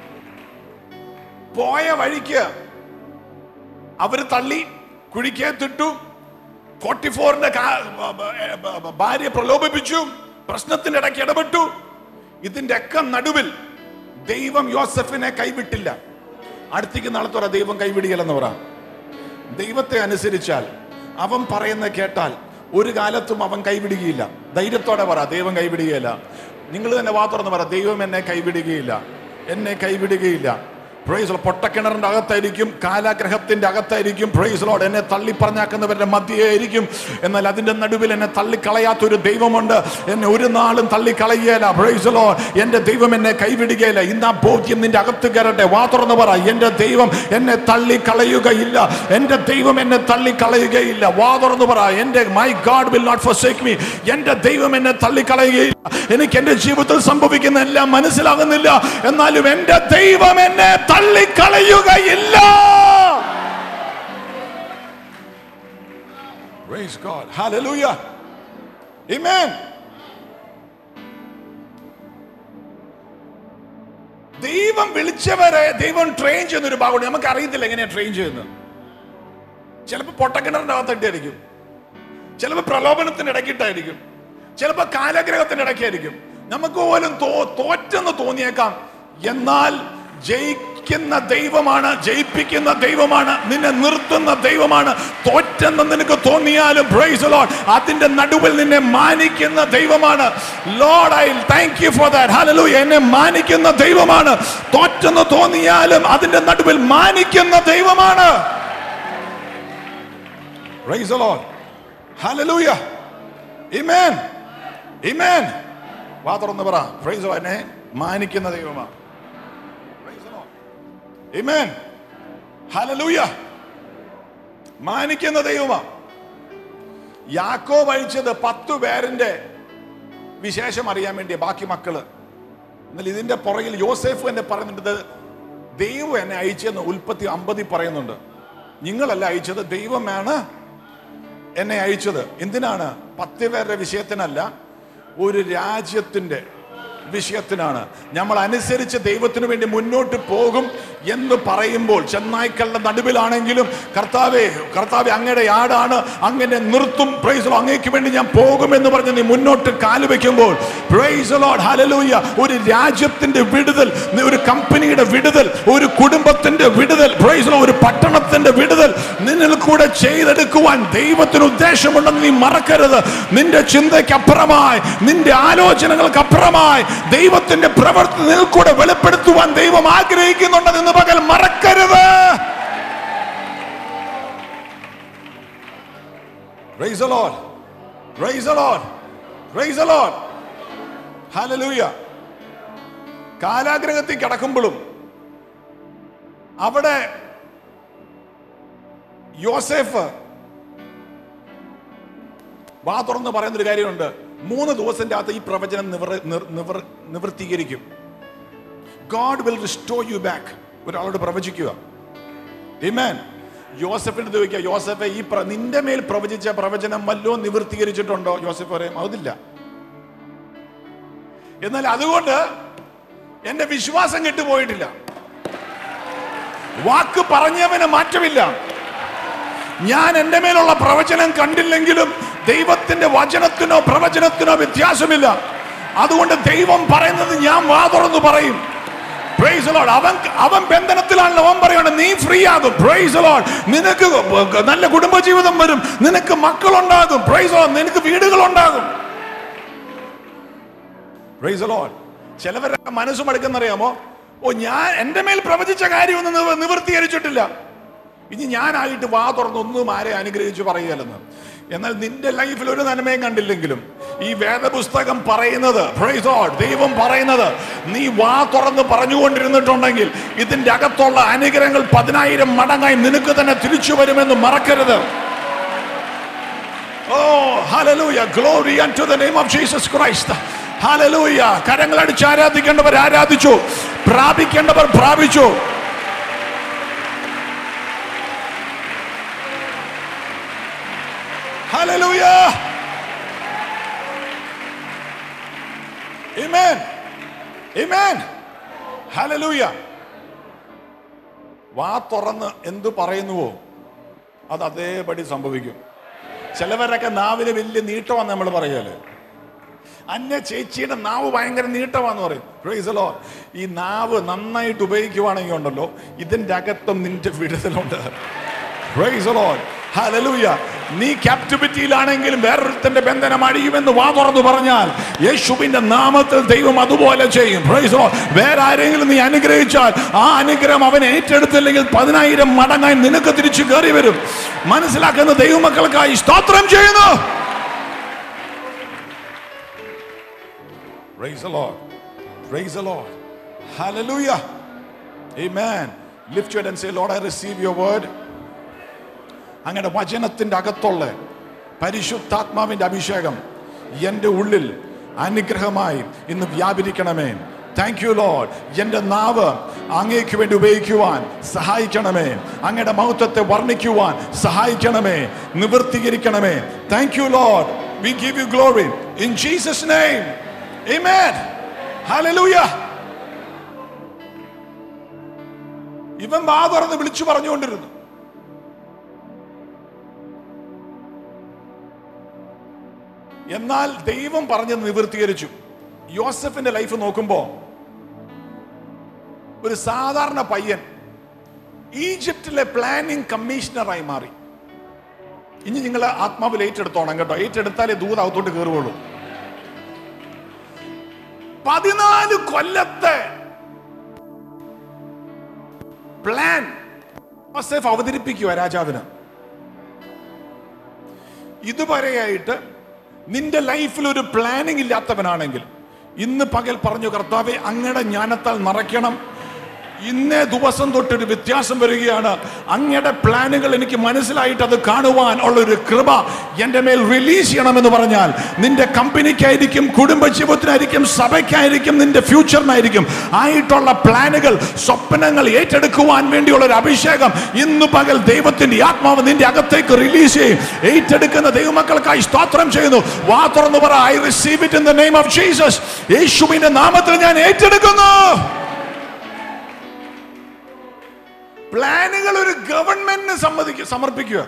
പോയ വഴിക്ക് അവര് തള്ളി കുഴിക്കകത്തിട്ടു. ഫോർട്ടി ഫോറിന്റെ ഭാര്യ പ്രലോഭിപ്പിച്ചു. പ്രശ്നത്തിന്റെ ഇടയ്ക്ക് ഇടപെട്ടു. ഇതിന്റെ ഒക്കെ നടുവിൽ ദൈവം യോസെഫിനെ കൈവിട്ടില്ല. അടുത്തേക്ക് നാളത്തോറ ദൈവം കൈവിടിയല്ലെന്ന് പറ. ദൈവത്തെ അനുസരിച്ചാൽ, അവൻ പറയുന്ന കേട്ടാൽ ഒരു കാലത്തും അവൻ കൈവിടുകയില്ല. ധൈര്യത്തോടെ പറ, ദൈവം കൈവിടുകയില്ല. നിങ്ങൾ തന്നെ വാ തുറന്ന് പറ, ദൈവം എന്നെ കൈവിടുകയില്ല, എന്നെ കൈവിടുകയില്ല. Praise Lord. പൊട്ടക്കിണറിന്റെ അകത്തായിരിക്കും, കാലാഗ്രഹത്തിന്റെ അകത്തായിരിക്കും. Praise Lord. എന്നെ തള്ളി പറഞ്ഞാക്കുന്നവരുടെ മധ്യയായിരിക്കും. എന്നാൽ അതിന്റെ നടുവിൽ എന്നെ തള്ളിക്കളയാത്തൊരു ദൈവമുണ്ട്. എന്നെ ഒരു നാളും തള്ളിക്കളയുകയില്ല. Praise Lord. എന്റെ ദൈവം എന്നെ കൈവിടുകയില്ല. ഇന്ന് ആ ബോധ്യം നിന്റെ അകത്ത് കയറട്ടെ. വാ തുറന്ന് പറ, എന്റെ ദൈവം എന്നെ തള്ളിക്കളയുകയില്ല, എന്റെ ദൈവം എന്നെ തള്ളിക്കളയുകയില്ല. വാ തുറന്ന് പറ, എന്റെ my God will not forsake me. എന്റെ ദൈവം എന്നെ തള്ളിക്കളയുകയില്ല. എനിക്ക് എന്റെ ജീവിതത്തിൽ സംഭവിക്കുന്ന എല്ലാം മനസ്സിലാകുന്നില്ല, എന്നാലും എന്റെ ദൈവം എന്നെ തള്ളിക്കളയുകയില്ല. Praise God. Hallelujah. Amen. ദൈവം വിളിച്ചവരെ ദൈവം ട്രെയിൻ ചെയ്യുന്നൊരു ഭാഗമുണ്ട്. നമുക്ക് അറിയത്തില്ല എങ്ങനെയാ ട്രെയിൻ ചെയ്യുന്നത്. ചിലപ്പോൾ പൊട്ടക്കിണറിന്റെ അകത്തിട്ടായിരിക്കും, ചിലപ്പോൾ പ്രലോഭനത്തിന്റെ ഇടയ്ക്കിട്ടായിരിക്കും, ചിലപ്പോൾ കാലഗ്രഹത്തിന്റെ ഇടയ്ക്കായിരിക്കും. നമുക്ക് പോലും തോ തോറ്റെന്ന് തോന്നിയേക്കാം. എന്നാൽ ജയിക്കുന്ന ദൈവമാണ്, ജയിപ്പിക്കുന്ന ദൈവമാണ്, നിന്നെ നിർത്തുന്ന ദൈവമാണ്. തോറ്റെന്ന് നിനക്ക് തോന്നിയാലും പ്രൈസ് ദി ലോർഡ്, അതിന്റെ നടുവിൽ നിന്നെ മാനിക്കുന്ന ദൈവമാണ്. Lord, I thank you for that. Hallelujah. എന്നെ മാനിക്കുന്ന ദൈവമാണ്. തോറ്റെന്ന് തോന്നിയാലും അതിന്റെ നടുവിൽ മാനിക്കുന്ന ദൈവമാണ്. Praise the Lord. Hallelujah. Amen. Amen. വാ തുറന്ന് പറ, പ്രൈസ് ദി ലോർഡ്. എന്നെ മാനിക്കുന്ന ദൈവമാണ്. ആമേൻ. ഹല്ലേലൂയ. മാനിക്കുന്ന ദൈവമാണ്. യാക്കോബ് അയച്ചത് പത്തു പേരിന്റെ വിശേഷം അറിയാൻ വേണ്ടിയ, ബാക്കി മക്കള്. എന്നാൽ ഇതിന്റെ പുറകിൽ യോസേഫ് എന്നെ പറയുന്നുണ്ട്, ദൈവം എന്നെ അയച്ചെന്ന് ഉൽപ്പത്തി അമ്പതിൽ പറയുന്നുണ്ട്. നിങ്ങളല്ല അയച്ചത്, ദൈവമാണ് എന്നെ അയച്ചത്. എന്തിനാണ്? പത്ത് പേരുടെ വിഷയത്തിനല്ല, ഒരു രാജ്യത്തിന്റെ വിഷയത്തിനാണ്. നമ്മൾ അനുസരിച്ച് ദൈവത്തിന് വേണ്ടി മുന്നോട്ട് പോകും എന്ന് പറയുമ്പോൾ ചെന്നായ്ക്കളുടെ നടുവിലാണെങ്കിലും കർത്താവേ കർത്താവേ അങ്ങയുടെ ആടാണ്, അങ്ങനെ നിർത്തും, പ്രൈസ് ദി ലോർഡ്, അങ്ങേക്ക് വേണ്ടി ഞാൻ പോകുമെന്ന് പറഞ്ഞ് നീ മുന്നോട്ട് കാല് വെക്കുമ്പോൾ, പ്രൈസ് ദി ലോർഡ്, ഹല്ലേലൂയ, ഒരു രാജ്യത്തിന്റെ വിടുതൽ, ഒരു കമ്പനിയുടെ വിടുതൽ, ഒരു കുടുംബത്തിന്റെ വിടുതൽ, പ്രൈസ് ദി ലോർഡ്, ഒരു പട്ടണത്തിന്റെ വിടുതൽ നിന്നിൽ കൂടെ ചെയ്തെടുക്കുവാൻ ദൈവത്തിന് ഉദ്ദേശമുണ്ടെന്ന് നീ മറക്കരുത്. നിന്റെ ചിന്തയ്ക്ക് അപ്പുറമായി, നിന്റെ ആലോചനകൾക്ക് അപ്പുറമായി ദൈവത്തിന്റെ പ്രവൃത്തി നിന്നിൽ കൂടെ വെളിപ്പെടുത്തുവാൻ ദൈവം ആഗ്രഹിക്കുന്നുണ്ടെന്ന് പകൽ മറക്കരുത്. Praise the Lord. Praise the Lord. Praise the Lord. Hallelujah. കാലാഗ്രഹത്തിൽ കിടക്കുമ്പോഴും അവിടെ യോസേഫ് വാ തുറന്ന് പറയുന്നൊരു കാര്യമുണ്ട്. മൂന്ന് ദിവസത്തിന്റെ അകത്ത് ഈ പ്രവചനം നിവൃത്തീകരിക്കും. God will restore you back. ഒരാളോട് പ്രവചിക്കുക. Amen. യോസഫിന്റെ ചോദിക്കുക, യോസഫെ ഈ നിന്റെ മേൽ പ്രവചിച്ച പ്രവചനം വല്ലോ നിവൃത്തീകരിച്ചിട്ടുണ്ടോ? യോസഫ് പറയും അതില്ല. എന്നാൽ അതുകൊണ്ട് എന്റെ വിശ്വാസം കെട്ടുപോയിട്ടില്ല. വാക്ക് പറഞ്ഞവന് മാറ്റമില്ല. ഞാൻ എന്റെ മേലുള്ള പ്രവചനം കണ്ടില്ലെങ്കിലും ദൈവത്തിന്റെ വചനത്തിനോ പ്രവചനത്തിനോ വ്യത്യാസമില്ല. അതുകൊണ്ട് ദൈവം പറയുന്നത് ഞാൻ വാ തുറന്നു പറയും. Praise the Lord. അവൻ അവൻ ബന്ധനത്തിലാണല്ലോ. അവൻ പറയാണ് നീ ഫ്രീ ആകും. Praise the Lord. നിനക്ക് നല്ല കുടുംബജീവിതം വരും, നിനക്ക് മക്കളുണ്ടാകും. Praise the Lord. നിനക്ക് വീടുകളുണ്ടാകും. Praise the Lord. ചിലവരൊക്കെ മനസ്സ് മടുക്കുന്നറിയാമോ? ഓ, ഞാൻ എന്റെ മേൽ പ്രവചിച്ച കാര്യമൊന്നും നിവൃത്തീകരിച്ചിട്ടില്ല, ഇനി ഞാനായിട്ട് വാ തുറന്നൊന്നും ആരെ അനുഗ്രഹിച്ചു പറയുകയല്ലെന്ന്. എന്നാൽ നിന്റെ ലൈഫിൽ ഒരു നന്മയും കണ്ടില്ലെങ്കിലും ഈ വേദപുസ്തകം പറയുന്നത്, പ്രൈസ് ദി ലോർഡ്, ദൈവം പറയുന്നത്, നീ വാ തുറന്ന് പറഞ്ഞുകൊണ്ടിരുന്നിട്ടുണ്ടെങ്കിൽ ഇതിന്റെ അകത്തുള്ള അനുഗ്രഹങ്ങൾ പതിനായിരം മടങ്ങായി നിനക്ക് തന്നെ തിരിച്ചു വരുമെന്ന് മറക്കരുത്. Oh hallelujah, glory unto the name of Jesus Christ. Hallelujah. കരങ്ങൾ അടിച്ച് ആരാധിക്കേണ്ടവർ ആരാധിച്ചു, പ്രാപിക്കേണ്ടവർ പ്രാപിച്ചു. Hallelujah. Amen. Amen. Hallelujah. വാ തുറന്ന് എന്തു പറയുന്നുവോ അത് അതേപടി സംഭവിക്കും. ചിലവരൊക്കെ നാവിന് വലിയ നീട്ടമാന്ന് നമ്മൾ പറയല്ലേ. അന്യ ചേച്ചിയുടെ നാവ് ഭയങ്കര നീട്ടമാന്ന് പറയും. Praise the Lord. ഈ നാവ് നന്നായിട്ട് ഉപയോഗിക്കുവാണെങ്കിൽ ഉണ്ടല്ലോ, ഇതിന്റെ അകത്തും നിന്റെ വിടുതലുണ്ട്. Praise the Lord. ഹല്ലേലൂയ. നീ ക്യാപ്റ്റിവിറ്റിയിലാണെങ്കിലും വേറൊരുത്തന്റെ ബന്ധനം അഴിയുമെന്ന് വാ തുറന്നു പറഞ്ഞാൽ യേശുവിന്റെ നാമത്തിൽ ദൈവം അതുപോലെ ചെയ്യും. Praise the Lord. വേറെ ആരെങ്കിലും നീ അനുഗ്രഹിച്ചാൽ ആ അനുഗ്രഹം അവൻ ഏറ്റെടുത്തില്ലെങ്കിൽ പതിനായിരം മടങ്ങായി നിനക്ക് തിരിച്ചു കയറി വരും. മനസ്സിലാക്കുന്ന ദൈവമക്കൾക്കായി സ്തോത്രം ചെയ്യുന്നു. Praise the Lord. Praise the Lord. Hallelujah. Amen. Lift your hand and say, Lord, I receive your word. അങ്ങയുടെ വചനത്തിന്റെ അകത്തുള്ള പരിശുദ്ധാത്മാവിന്റെ അഭിഷേകം എൻ്റെ ഉള്ളിൽ അനുഗ്രഹമായി ഇന്ന് വ്യാപരിക്കണമേ. Thank you Lord. എൻ്റെ നാവ് അങ്ങേക്ക് വേണ്ടി ഉപയോഗിക്കുവാൻ സഹായിക്കണമേ. അങ്ങയുടെ മഹത്വത്തെ വർണ്ണിക്കുവാൻ സഹായിക്കണമേ, നിവൃത്തീകരിക്കണമേ. Thank you Lord. We give you glory in Jesus name. Amen. Hallelujah. ഇവൻ വാ തുറന്ന് വിളിച്ചു പറഞ്ഞുകൊണ്ടിരുന്നു. എന്നാൽ ദൈവം പറഞ്ഞത് നിവൃത്തീകരിച്ചു. യോസഫിന്റെ ലൈഫ് നോക്കുമ്പോ ഒരു സാധാരണ പയ്യൻ ഈജിപ്തിലെ പ്ലാനിംഗ് കമ്മീഷണറായി മാറി. ഇനി നിങ്ങൾ ആത്മാവിൽ ഏറ്റെടുത്തോണം കേട്ടോ. ഏറ്റെടുത്താലേ ദൂത് അകത്തോട്ട് കയറുകയുള്ളൂ. പതിനാല് കൊല്ലത്തെ പ്ലാൻ യോസഫ് അവതരിപ്പിക്കുക രാജാവിന്. ഇതുവരെയായിട്ട് നിന്റെ ലൈഫിൽ ഒരു പ്ലാനിങ് ഇല്ലാത്തവനാണെങ്കിൽ ഇന്ന് പകൽ പറഞ്ഞു, കർത്താവേ അങ്ങയുടെ ജ്ഞാനത്താൽ നിറയ്ക്കണം, ഇന്നേ ദിവസം തൊട്ടൊരു വ്യത്യാസം വരികയാണ്. അങ്ങയുടെ പ്ലാനുകൾ എനിക്ക് മനസ്സിലായിട്ട് അത് കാണുവാൻ ഉള്ളൊരു കൃപ എൻ്റെ മേൽ റിലീസ് ചെയ്യണമെന്ന് പറഞ്ഞാൽ, നിന്റെ കമ്പനിക്കായിരിക്കും, കുടുംബജീവിതത്തിനായിരിക്കും, സഭയ്ക്കായിരിക്കും, നിന്റെ ഫ്യൂച്ചറിനായിരിക്കും ആയിട്ടുള്ള പ്ലാനുകൾ, സ്വപ്നങ്ങൾ ഏറ്റെടുക്കുവാൻ വേണ്ടിയുള്ള ഒരു അഭിഷേകം ഇന്ന് പകൽ ദൈവത്തിന്റെ ആത്മാവ് നിന്റെ അകത്തേക്ക് റിലീസ് ചെയ്യും. ഏറ്റെടുക്കുന്ന ദൈവമക്കൾക്കായി സ്തോത്രം ചെയ്യുന്നു. വാ തുറന്ന് പറ, I receive it in the name of Jesus. യേശുവിന്റെ നാമത്തിൽ ഞാൻ ഏറ്റെടുക്കുന്നു. പ്ലാനുകൾ ഒരു ഗവൺമെന്റിന് സമ്മതിക്കുക സമർപ്പിക്കുക.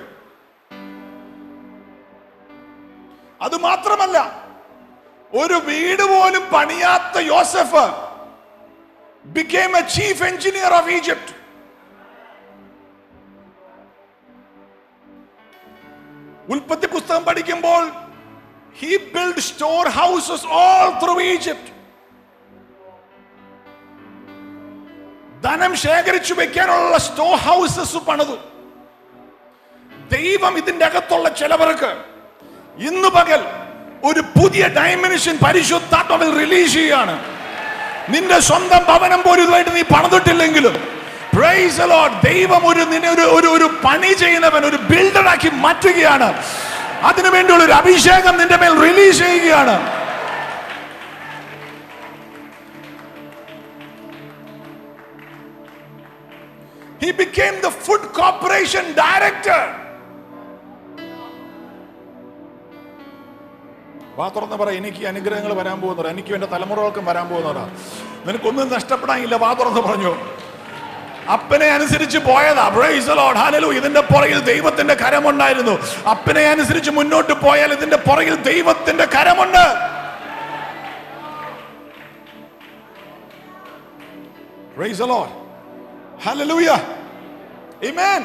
അത് മാത്രമല്ല, ഒരു വീട് പോലും പണിയാത്ത യോസഫ് became a chief engineer of Egypt. ഉൽപ്പത്തി പുസ്തകം പഠിക്കുമ്പോൾ he built storehouses all through Egypt. ധനം ശേഖരിച്ചു വെക്കാനുള്ള സ്റ്റോർ ഹൗസസ് പണിതു. ദൈവം ഇതിന്റെ അകത്തുള്ള ചിലവർക്ക് ഇന്ന് പകൽ ഒരു പുതിയ ഡയമെൻഷൻ പരിശുദ്ധാത്മാവിൽ റിലീസ് ചെയ്യാണ്. നിന്റെ സ്വന്തം ഭവനം പോലും ഇതുമായിട്ട് നീ പണിതിട്ടില്ലെങ്കിലും, പ്രൈസ് ദി ലോർഡ്, ദൈവം ഒരു നിന്നെ ഒരു ഒരു ഒരു പണി ചെയ്യുന്നവൻ, ഒരു ബിൽഡറാക്കി മാറ്റുകയാണ്. അതിനുവേണ്ടിയുള്ള ഒരു അഭിഷേകം നിന്റെ മേൽ റിലീസ് ചെയ്യുകയാണ്. He became the food corporation director. വാ തുറന്ന് പറ, എനിക്ക് അനുഗ്രഹങ്ങൾ വരാൻ പോകുന്നവരാ, എനിക്ക് എന്റെ തലമുറകൾക്കും വരാൻ പോകുന്നവരാ. നിനക്കൊന്നും നഷ്ടപ്പെടാനില്ല. വാ തുറന്ന് പറഞ്ഞു. അപ്പനെ അനുസരിച്ച് പോയതാ. Praise the Lord, hallelujah. ഇതിന്റെ പുറകിൽ ദൈവത്തിന്റെ കരമുണ്ടായിരുന്നു. അപ്പനെ അനുസരിച്ച് മുന്നോട്ട് പോയാൽ ഇതിന്റെ പുറകിൽ ദൈവത്തിന്റെ കരമുണ്ട്. Praise the Lord, hallelujah, amen.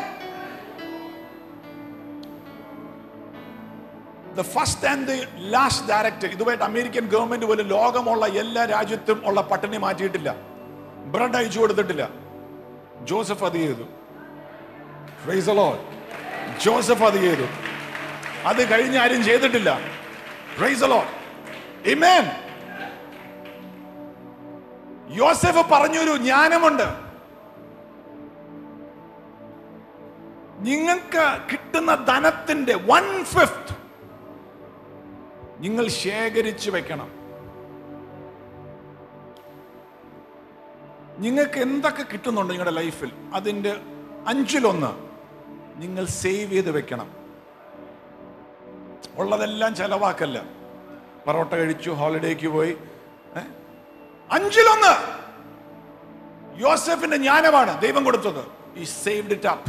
The first and the last director, ഇതുമായിട്ട് അമേരിക്കൻ ഗവൺമെന്റ് പോലും ലോകമുള്ള എല്ലാ രാജ്യത്തും ഉള്ള പട്ടിണി മാറ്റിയിട്ടില്ല, ബ്രെഡ് അയച്ചു കൊടുത്തിട്ടില്ല. ജോസഫ് അത് ചെയ്തു. പ്രൈസ് ദി ലോർഡ്, ജോസഫ് അത് ചെയ്തു. അത് കഴിഞ്ഞ് ആരും ചെയ്തിട്ടില്ല. Praise the Lord, amen. യോസഫ് പറഞ്ഞൊരു ജ്ഞാനമുണ്ട്. നിങ്ങൾക്ക് കിട്ടുന്ന ധനത്തിന്റെ വൺ ഫിഫ്ത്ത് നിങ്ങൾ ശേഖരിച്ചു വെക്കണം. നിങ്ങൾക്ക് എന്തൊക്കെ കിട്ടുന്നുണ്ടോ നിങ്ങളുടെ ലൈഫിൽ, അതിന്റെ അഞ്ചിലൊന്ന് നിങ്ങൾ സേവ് ചെയ്ത് വെക്കണം. ഉള്ളതെല്ലാം ചെലവാക്കല്ല. പൊറോട്ട കഴിച്ചു, ഹോളിഡേക്ക് പോയി. അഞ്ചിലൊന്ന് യോസഫിന്റെ ജ്ഞാനമാണ് ദൈവം കൊടുത്തത്. He saved it up.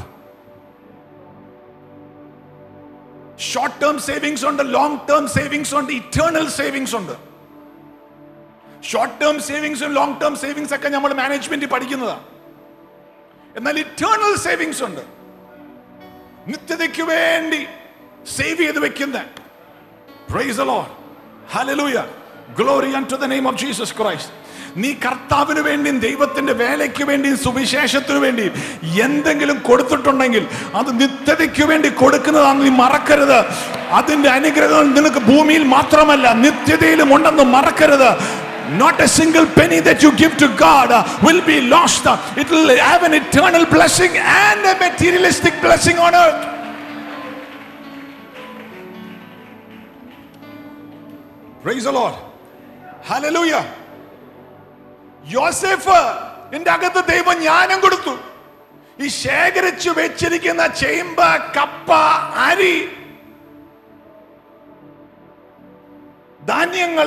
Short term savings ഉണ്ട്, ലോങ് ടേം സേവിങ്സ് ഉണ്ട്, ഇറ്റേണൽ സേവിങ്സ് ഉണ്ട്. ഷോർട്ട് ടേം സേവിങ്സും ലോങ് ടേം സേവിങ്സ് ഒക്കെ നമ്മൾ മാനേജ്മെന്റ് പഠിക്കുന്നതാണ്. എന്നാൽ ഇറ്റേണൽ സേവിങ്സ് ഉണ്ട്, നിത്യതയ്ക്ക് വേണ്ടി സേവ് ചെയ്ത് വെക്കുന്ന. Praise the Lord, hallelujah, glory unto the name of Jesus Christ. നീ കർത്താവിന് വേണ്ടിയും ദൈവത്തിന്റെ വേലയ്ക്ക് വേണ്ടിയും സുവിശേഷത്തിനു വേണ്ടിയും എന്തെങ്കിലും കൊടുത്തിട്ടുണ്ടെങ്കിൽ അത് നിത്യതയ്ക്ക് വേണ്ടി കൊടുക്കുന്നതാണെന്ന് നീ മറക്കരുത്. അതിന്റെ അനുഗ്രഹങ്ങൾ നിനക്ക് ഭൂമിയിൽ മാത്രമല്ല നിത്യതയിലും ഉണ്ടെന്ന് മറക്കരുത്. Not a single penny that you give to God uh, will be lost. It will have an eternal blessing and a materialistic blessing on earth. Praise the Lord. Hallelujah. യോസേഫ് എന്റെ അകത്ത് ദൈവം ജ്ഞാനം കൊടുത്തു. ഈ ശേഖരിച്ചു വെച്ചിരിക്കുന്ന ചേമ്പ്, കപ്പ, അരി, ധാന്യങ്ങൾ,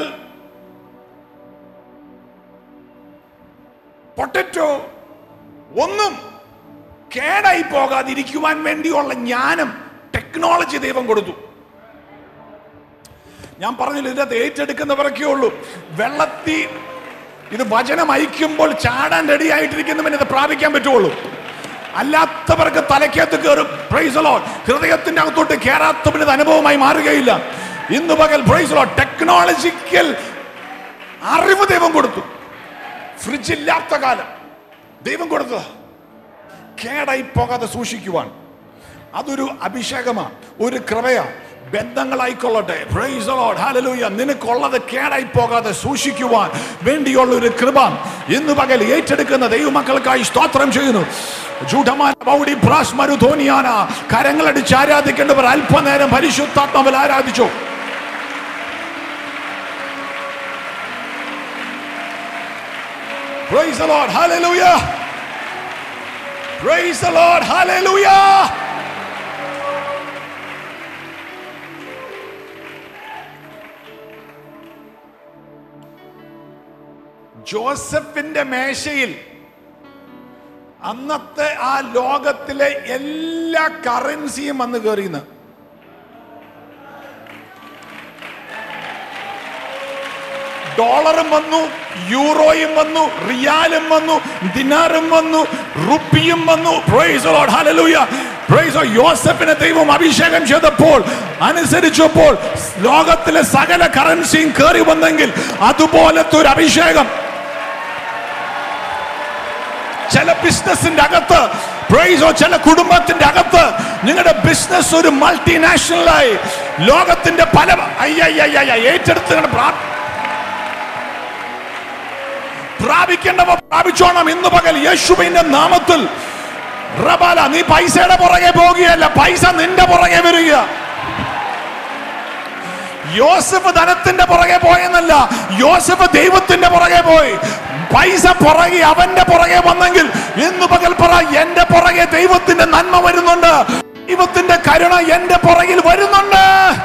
പൊട്ടറ്റോ ഒന്നും കേടായി പോകാതിരിക്കുവാൻ വേണ്ടിയുള്ള ജ്ഞാനം, ടെക്നോളജി ദൈവം കൊടുത്തു. ഞാൻ പറഞ്ഞില്ല, ഇതിനകത്ത് ഏറ്റെടുക്കുന്നവരൊക്കെ ഉള്ളൂ. വെള്ളത്തിൽ ഇത് വചനം അയക്കുമ്പോൾ ചാടാൻ റെഡി ആയിട്ടിരിക്കുന്നവന് ഇത് പ്രാപിക്കാൻ പറ്റുള്ളൂ. അല്ലാത്തവർക്ക് തലയ്ക്കകത്ത് കയറും. Praise the Lord. ഹൃദയത്തിന്റെ അകത്തോട്ട് കയറാത്തവന് ഇത് അനുഭവമായി മാറുകയില്ല. ഇന്ന് പകൽ പ്രൈസ് ദി ലോർഡ് ടെക്നോളജിക്കൽ അറിവ് ദൈവം കൊടുത്തു. ഫ്രിഡ്ജ് ഇല്ലാത്ത കാലം ദൈവം കൊടുത്തത് കേടായി പോകാതെ സൂക്ഷിക്കുവാൻ. അതൊരു അഭിഷേകമാണ്, ഒരു കൃപയാണ്. ബന്ധങ്ങളായിക്കൊള്ളട്ടെ. Praise the Lord. ഹല്ലേലൂയ. നിനക്കുള്ളത് കേടായി പോകാതെ സൂക്ഷിക്കുവാൻ വേണ്ടിയുള്ള ഒരു കൃപ ഇന്ന് പകൽ ഏറ്റെടുക്കുന്ന ദൈവമക്കൾക്കായി സ്തോത്രം ചെയ്യുന്നു. കരങ്ങളടിച്ച് ആരാധിക്കേണ്ടവർ അല്പനേരം പരിശുദ്ധാത്മാവിൽ ആരാധിച്ചു. Praise the Lord. Hallelujah. Praise the Lord. Hallelujah. ജോസഫിന്റെ മേശയിൽ അന്നത്തെ ആ ലോകത്തിലെ എല്ലാ കറൻസിയും വന്ന് കയറിയെന്ന്. ഡോളറും വന്നു, യൂറോയും വന്നു, റിയാലും വന്നു, ദിനാറും വന്നു, റുപ്പിയും വന്നു. Praise the Lord. Hallelujah. Praise the Lord. യോസഫിനെ ദൈവം അഭിഷേകം ചെയ്തപ്പോൾ അനുസരിച്ചപ്പോൾ ലോകത്തിലെ സകല കറൻസിയും കയറി വന്നെങ്കിൽ അതുപോലത്തെ ഒരു അഭിഷേകം ചില ബിസിനസിന്റെ അകത്ത്, പ്രൈസോ ചില കുടുംബത്തിന്റെ അകത്ത്, നിങ്ങളുടെ ബിസിനസ് ഒരു മൾട്ടിനാഷണലായി ലോകത്തിന്റെ പല അയ്യ ഏറ്റെടുത്ത് പ്രാപിക്കേണ്ടവ പ്രാപിച്ചോണം ഇന്ന് പകൽ യേശുവിന്റെ നാമത്തിൽ. റബാല, നീ പൈസയുടെ പുറകെ പോകുകയല്ല, പൈസ നിന്റെ പുറകെ വരിക. യോസഫ് ധനത്തിന്റെ പുറകെ പോയെന്നല്ല, യോസഫ് ദൈവത്തിന്റെ പുറകെ പോയി. പൈസ പുറകെ അവന്റെ പുറകെ വന്നെങ്കിൽ ഇന്ന് പകൽ പറ, എന്റെ പുറകെ ദൈവത്തിന്റെ നന്മ വരുന്നുണ്ട്, ദൈവത്തിന്റെ കരുണ എന്റെ പുറകിൽ വരുന്നുണ്ട്.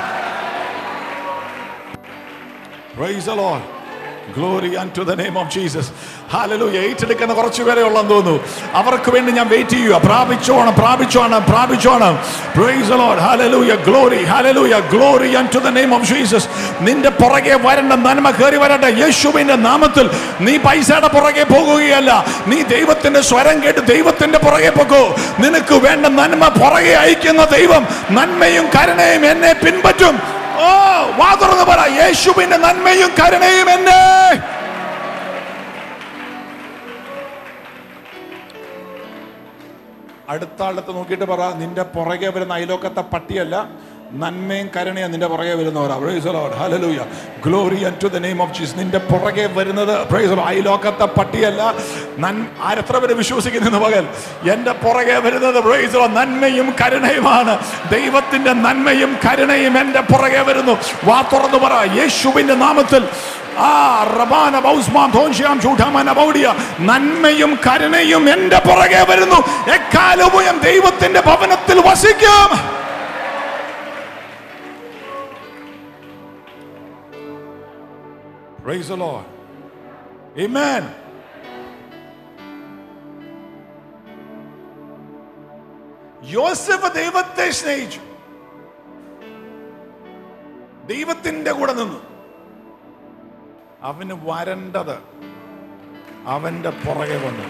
Praise the Lord. Glory unto the name of Jesus. Hallelujah. ഏറ്റെടുക്കുന്ന കുറച്ചു പേരെ ഉള്ളെന്ന് തോന്നുന്നു. അവർക്ക് വേണ്ടി ഞാൻ വെയിറ്റ് ചെയ്യുക. പ്രാപിച്ചോണം, പ്രാപിച്ചോണം, പ്രാപിച്ചോണം. Praise the Lord. Hallelujah. Glory. Hallelujah. Glory unto the name of Jesus. നിന്റെ പുറകെ വരേണ്ട നന്മ കയറി വരട്ടെ യേശുവിന്റെ നാമത്തിൽ. നീ പൈസയുടെ പുറകെ പോകുകയല്ല, നീ ദൈവത്തിന്റെ സ്വരം കേട്ട് ദൈവത്തിന്റെ പുറകെ പോകൂ. നിനക്ക് വേണ്ട നന്മ പുറകെ അയക്കുന്ന ദൈവം നന്മയും കരുണയും എന്നെ പിൻപറ്റും. ഓ, വാ തുറന്ന് പറ, യേശുവിന്റെ നന്മയും കരുണയും എന്നെ. അടുത്ത ആളത്ത് നോക്കിയിട്ട് പറ, നിന്റെ പുറകെ വരുന്ന അയലോക്കത്തെ പട്ടിയല്ല, നന്മയും കരുണയും നിന്റെ പുറകെ വരുന്നവരാ. Praise the Lord. Hallelujah. Glory unto the name of Jesus. നിന്റെ പുറകെ വരുന്നത് പ്രൈസ് ദി ലോർഡ് അയലോക്കത്തെ പട്ടിയല്ല. ആരെത്ര പേര് വിശ്വസിക്കുന്ന പകൽ എന്റെ പുറകെ വരുന്നത് പ്രൈസ് ദി ലോർഡ് നന്മയും കരുണയുമാണ്. ദൈവത്തിന്റെ നന്മയും കരുണയും എന്റെ പുറകെ വരുന്നു. വാ തുറന്നു പറ, യേശുവിന്റെ നാമത്തിൽ. ആ റബാന ബൗസ്മാൻ തോൻഷ്യാം ചൂഠാമന ബൗഡിയ, നന്മയും കരുണയും എന്റെ പുറകെ വരുന്നു. എക്കാലവും ദൈവത്തിന്റെ ഭവനത്തിൽ വസിക്കും. Praise the Lord. Amen. യോസഫ് ദൈവത്തെ സ്നേഹിച്ചു, ദൈവത്തിന്റെ കൂടെ നിന്നു. അവന് വരണ്ടത് അവന്റെ പുറകെ വന്നു.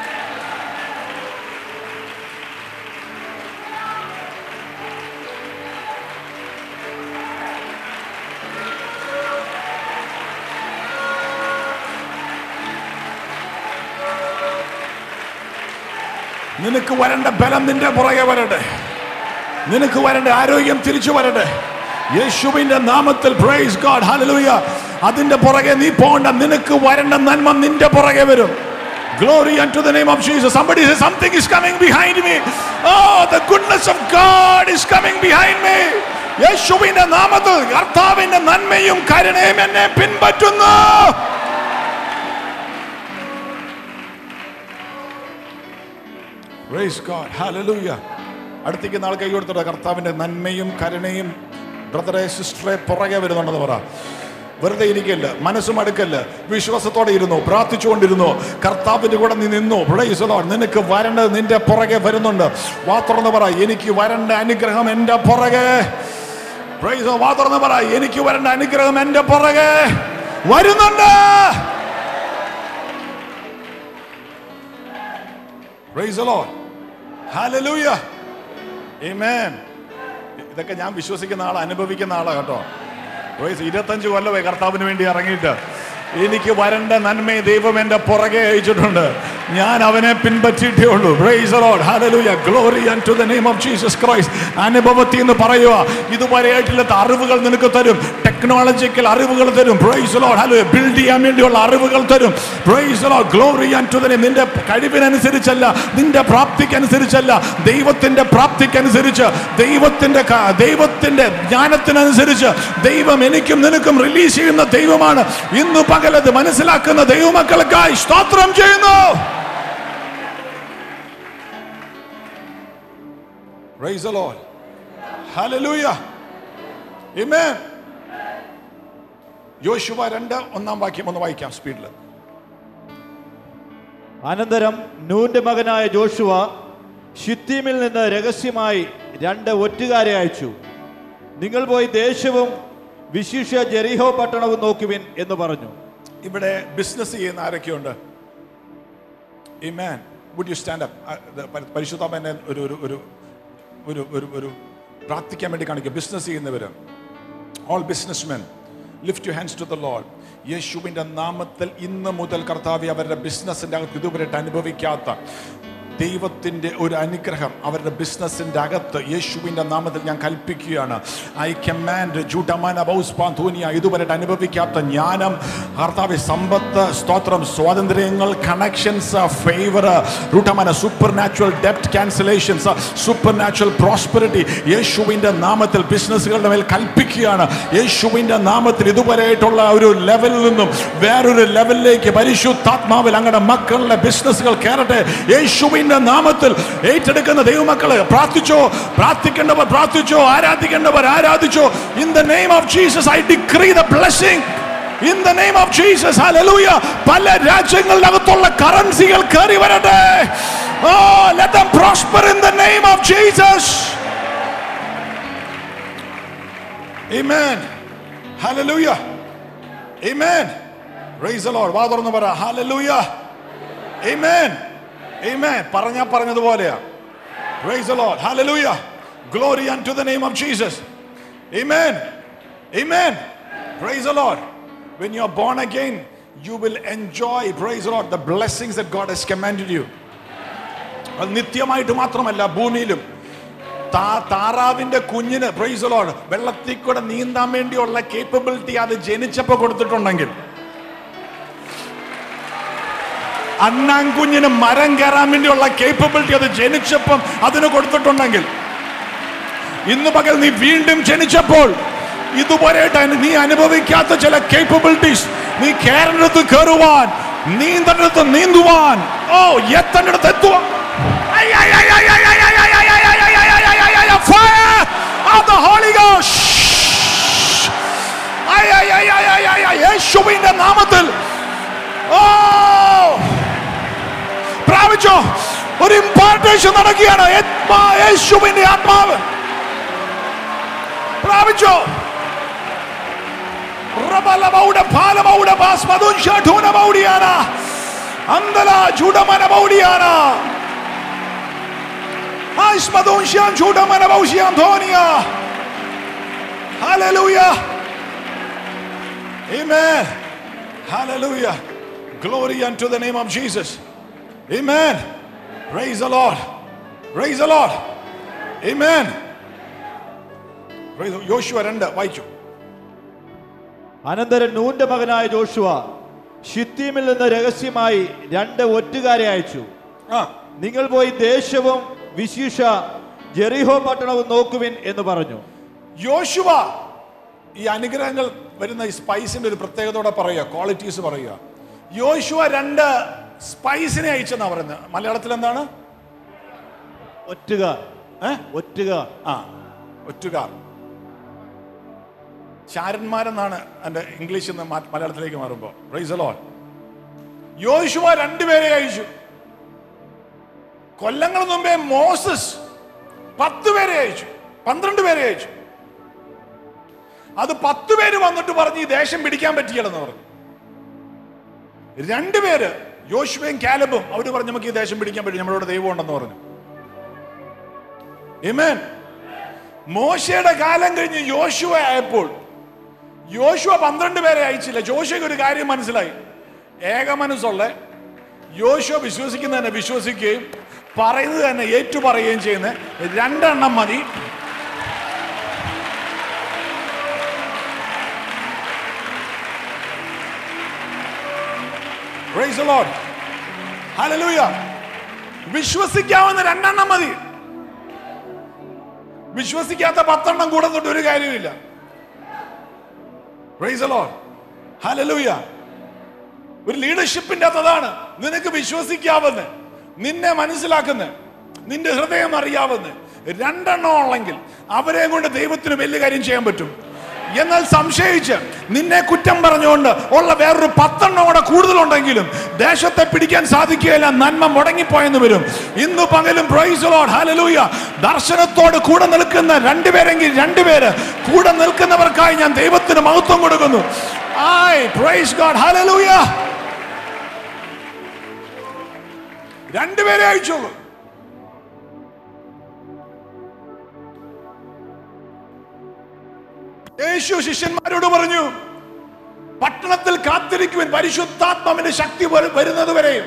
നിനക്ക് വരേണ്ട ബലം നിന്റെ പുറകെ വരട്ടെ, നിനക്ക് വരേണ്ട ആരോഗ്യം തിരിച്ചു വരട്ടെ യേശുവിന്റെ നാമത്തിൽ. Praise God. ഹല്ലേലൂയ. അതിന്റെ പുറകെ നീ പോകണ്ട, നിനക്ക് വരേണ്ട നന്മ നിന്റെ പുറകെ വരും. Glory unto the name of Jesus. Somebody say, something is coming behind me. Oh, the goodness of God is coming behind me. യേശുവിന്റെ നാമത്തിൽ കർത്താവിന്റെ നന്മയും കരുണയും എന്നെ പിൻപറ്റുന്നു. Praise God. Hallelujah. അടുത്തേക്ക് നാൾ കൈ കൊടുത്തിട്ട് കർത്താവിന്റെ നന്മയും കരുണയും ബ്രദറെ സിസ്റ്ററെ പുറകെ വരുന്നുണ്ടെന്ന് പറ. വെറുതെ ഇരിക്കല്ല, മനസ്സും അടുക്കല്ല, വിശ്വാസത്തോടെ ഇരുന്നു, പ്രാർത്ഥിച്ചുകൊണ്ടിരുന്നു, കർത്താവിന്റെ കൂടെ നീ നിന്നു. Praise the Lord. നിനക്ക് വരേണ്ടത് നിന്റെ പുറകെ വരുന്നുണ്ട്. വാ തുറന്ന് പറ, എനിക്ക് വരേണ്ട അനുഗ്രഹം എന്റെ പുറകെ. Praise the Lord. വാ തുറന്ന് പറ, എനിക്ക് വരേണ്ട അനുഗ്രഹം എന്റെ പുറകെ വരുന്നുണ്ട്. Praise the Lord. Hallelujah. Amen. ഇതൊക്കെ ഞാൻ വിശ്വസിക്കുന്ന ആളെ, അനുഭവിക്കുന്ന ആളാ കേട്ടോ. ഇരുപത്തഞ്ച് കൊല്ലമായി കർത്താവിന് വേണ്ടി ഇറങ്ങിയിട്ട് എനിക്ക് വരേണ്ട നന്മയെ ദൈവം എന്റെ പുറകെ അയച്ചിട്ടുണ്ട്. ഞാൻ അവനെ പിൻപറ്റിയിട്ടേ ഉള്ളൂ. Praise the Lord. Hallelujah. Glory unto the name of Jesus Christ. അനുഭവത്തിൽ നിന്ന് പറയുക, ഇതുവരെയായിട്ടുള്ള അറിവുകൾ നിനക്ക് തരും, ടെക്നോളജിക്കൽ അറിവുകൾ തരും. Praise the Lord. Hallelujah. Build ചെയ്യാൻ വേണ്ടിയുള്ള അറിവുകൾ തരും. Praise the Lord. Glory unto the name. നിന്റെ കഴിവിനനുസരിച്ചല്ല, നിന്റെ പ്രാപ്തിക്കനുസരിച്ചല്ല, ദൈവത്തിന്റെ പ്രാപ്തിക്കനുസരിച്ച്, ദൈവത്തിന്റെ ദൈവത്തിന്റെ ജ്ഞാനത്തിനനുസരിച്ച് ദൈവം എനിക്കും നിനക്കും റിലീസ് ചെയ്യുന്ന ദൈവമാണ്. ഇന്ന് പകലത് മനസ്സിലാക്കുന്ന ദൈവമക്കൾക്കായി സ്തോത്രം ചെയ്യുന്നു. Praise the Lord. Hallelujah. Amen. യോശുവ രണ്ട് ഒന്നാം വാക്യം ഒന്ന് വായിക്കാം സ്പീഡിൽ. അനന്തരം നൂന്റെ മകനായ ജോഷുവ ശിത്തീമിൽ നിന്ന് രഹസ്യമായി രണ്ട് ഒറ്റുകാരെ അയച്ചു. നിങ്ങൾ പോയി ദേശവും വിശിഷ്യ ജെറിഹോ പട്ടണവും നോക്കുവിൻ എന്ന് പറഞ്ഞു. ഇവിടെ ബിസിനസ് ചെയ്യുന്ന ആരൊക്കെയുണ്ട്? Amen. Would you stand up? പരിശുദ്ധാത്മാവ് എന്നെ ഒരു ഒരു ഒരു ഒരു ഒരു ഒരു പ്രാർത്ഥിക്കാൻ വേണ്ടി കാണിക്കുക. ബിസിനസ് ചെയ്യുന്നവര്, all businessmen, lift you hands to the Lord. യേശുവിന്റെ നാമത്തിൽ ഇന്ന് മുതൽ കർത്താവേ അവരുടെ ബിസിനസിന്റെ അകത്ത് ഇതുവരെയായിട്ട് അനുഭവിക്കാത്ത ദൈവത്തിന്റെ ഒരു അനുഗ്രഹം അവരുടെ ബിസിനസിന്റെ അകത്ത് യേശുവിന്റെ നാമത്തിൽ ഞാൻ കൽപ്പിക്കുകയാണ്. ഐ കമാൻഡ് ജൂഡമാന ബൗസ്പാന്തോനിയ ഇതുവരെയായിട്ട് അനുഭവിക്കാത്ത ജ്ഞാനം, കർത്താവേ സമ്പത്ത്, സ്തോത്രം, സ്വാതന്ത്ര്യങ്ങൾ, കണക്ഷൻസ്, ഫേവർ, റൂട്ടമാന സൂപ്പർ നാച്ചുറൽ ഡെപ്റ്റ് ക്യാൻസലേഷൻസ്, സൂപ്പർ നാച്ചുറൽ പ്രോസ്പെറിറ്റി യേശുവിന്റെ നാമത്തിൽ ബിസിനസ്സുകളുടെ മേൽ കൽപ്പിക്കുകയാണ്. യേശുവിന്റെ നാമത്തിൽ ഇതുവരെയായിട്ടുള്ള ഒരു ലെവലിൽ നിന്നും വേറൊരു ലെവലിലേക്ക് പരിശുദ്ധാത്മാവിൽ അങ്ങയുടെ മക്കളുടെ ബിസിനസ്സുകൾ കയറട്ടെ. യേശുവിൻ നാമത്തിൽ ഏറ്റെടുക്കുന്ന ദൈവമക്കളെ പ്രാർത്ഥിച്ചോ, പ്രാർത്ഥിക്കേണ്ടവർ പ്രാർത്ഥിച്ചോ, ആരാധിക്കേണ്ടവർ ആരാധിച്ചോ. In the name of Jesus I decree the blessing. In the name of Jesus. Hallelujah. പല രാജ്യങ്ങളിലകത്തുള്ള കറൻസികൾ കയറി വരട്ടെ. Oh, let them prosper in the name of Jesus. Amen. Hallelujah. Amen. Praise the Lord. വാ തുറന്ന് പറ Hallelujah. Amen. Amen. പറഞ്ഞാ പറഞ്ഞതുപോലെയാ. Praise the Lord. Hallelujah. Glory unto the name of Jesus. Amen. Amen. Praise the Lord. When you are born again, you will enjoy, praise the Lord, the blessings that God has commanded you. അത് നിത്യമായിട്ട് മാത്രമല്ല, ഭൂമിയിലും താറാവിന്റെ കുഞ്ഞിന്, praise the Lord, വെള്ളത്തിൽ കൂടെ നീന്താൻ വേണ്ടിയുള്ള capability അത് ജനിച്ചപ്പോൾ കൊടുത്തിട്ടുണ്ടെങ്കിൽ, അണ്ണാൻകുഞ്ഞിന് മരം കയറാൻ വേണ്ടിയുള്ള കേപ്പബിലിറ്റി അത് ജനിച്ചപ്പം അതിന് കൊടുത്തിട്ടുണ്ടെങ്കിൽ, ഇന്ന് പകൽ നീ വീണ്ടും ജനിച്ചപ്പോൾ ഇതുവരെയായിട്ട് നീ അനുഭവിക്കാത്ത ചില കേപ്പബിലിറ്റീസ്, നീ കയറേണ്ടടുത്ത് കയറുവാൻ, നീന്തേണ്ടടുത്ത് നീന്തുവാൻ, ഓ എത്തേണ്ടടുത്ത് എത്തുവാൻ, യേശുവിന്റെ നാമത്തിൽ ഓ പ്രാപിച്ചോ. ഒരു ഇംപാർട്ടേഷൻ നടക്കുകയാണ്. യേശുവിന്റെ ആത്മാവ് പ്രാപിച്ചോ. Hallelujah. Amen. Hallelujah. Glory unto the name of Jesus. Amen. Praise the Lord. Praise the Lord. Amen. Praise യോശുവ രണ്ട് വായിച്ചു. അനന്തരം നൂന്റെ മകനായ ജോഷുവ ശിത്തീമിൽ നിന്ന് രഹസ്യമായി രണ്ട് ഒറ്റുകാരെ അയച്ചു. നിങ്ങൾ പോയി ദേശവും വിശിഷ ജെറിഹോ പട്ടണവും നോക്കുവിൻ എന്ന് പറഞ്ഞു. യോശുവ ഈ അനുഗ്രഹങ്ങൾ വരുന്ന ഈ സ്പൈസിന്റെ ഒരു പ്രത്യേകതയോടെ പറയുക, ക്വാളിറ്റീസ് പറയുക. യോശുവ രണ്ട് സ്പൈസിനെ അയച്ചെന്നാ പറയുന്നത്. മലയാളത്തിൽ എന്താണ്? ഒറ്റുകാർ. ഒറ്റുകാർ. ആ, ഒറ്റുകാർ, ചാരന്മാരെന്നാണ് എൻ്റെ ഇംഗ്ലീഷിൽ നിന്ന് മലയാളത്തിലേക്ക് മാറുമ്പോൾ. Praise the Lord. യോശുവ രണ്ടുപേരെ അയച്ചു. കൊല്ലങ്ങൾ മുമ്പേ മോസസ് പത്ത് പേരെ അയച്ചു, പന്ത്രണ്ട് പേരെ അയച്ചു. അത് പത്ത് പേര് വന്നിട്ട് പറഞ്ഞ് ഈ ദേശം പിടിക്കാൻ പറ്റില്ലെന്ന് പറഞ്ഞു. രണ്ടുപേര് യോശുവയും കാലബും അവര് പറഞ്ഞു നമുക്ക് ഈ ദേശം പിടിക്കാൻ പറ്റും, നമ്മളോട് ദൈവം ഉണ്ടെന്ന് പറഞ്ഞു. ആമേൻ. മോശയുടെ കാലം കഴിഞ്ഞ് യോശുവ ആയപ്പോൾ യോശുവ പന്ത്രണ്ട് പേരെ അയച്ചില്ല. യോശുവയ്ക്ക് ഒരു കാര്യം മനസ്സിലായി, ഏക മനസ്സുള്ള യോശുവ വിശ്വസിക്കുന്ന തന്നെ വിശ്വസിക്കുകയും പറയുന്നത് തന്നെ ഏറ്റു പറയുകയും ചെയ്യുന്ന രണ്ടെണ്ണം മതി. Praise the Lord. Hallelujah. വിശ്വസിക്കാവുന്ന രണ്ടെണ്ണം മതി. വിശ്വസിക്കാത്ത പത്തെണ്ണം കൂടെ തൊട്ട് ഒരു കാര്യമില്ല. Praise the Lord. Hallelujah. ഒരു ലീഡർഷിപ്പിന്റെ അതാണ് നിനക്ക് വിശ്വസിക്കാവുന്ന, നിന്നെ മനസ്സിലാക്കുന്ന, നിന്റെ ഹൃദയം അറിയാവുന്ന രണ്ടെണ്ണം ഉള്ളെങ്കിൽ അവരെ കൊണ്ട് ദൈവത്തിന് വലിയ കാര്യം ചെയ്യാൻ പറ്റും. എന്നാൽ സംശയിച്ച് നിന്നെ കുറ്റം പറഞ്ഞുകൊണ്ട് ഉള്ള വേറൊരു പത്തെണ്ണം കൂടെ കൂടുതലുണ്ടെങ്കിലും ദേശത്തെ പിടിക്കാൻ സാധിക്കുകയില്ല, നന്മ മുടങ്ങിപ്പോയെന്ന് വരും. ഇന്ന് പകലും പ്രൈസ് ദി ലോർഡ്, ഹല്ലേലൂയ, ദർശനത്തോട് കൂടെ നിൽക്കുന്ന രണ്ടുപേരെങ്കിൽ രണ്ടുപേര് കൂടെ നിൽക്കുന്നവർക്കായി ഞാൻ ദൈവത്തിന് മഹത്വം കൊടുക്കുന്നു. I praise God, hallelujah. രണ്ടുപേരെ അയച്ചോളൂ. യേശു ശിഷ്യന്മാരോട് പറഞ്ഞു, പട്ടണത്തിൽ കാത്തിരിക്കുവാൻ പരിശുദ്ധാത്മാവിന്റെ ശക്തി വരുന്നത് വരെയും.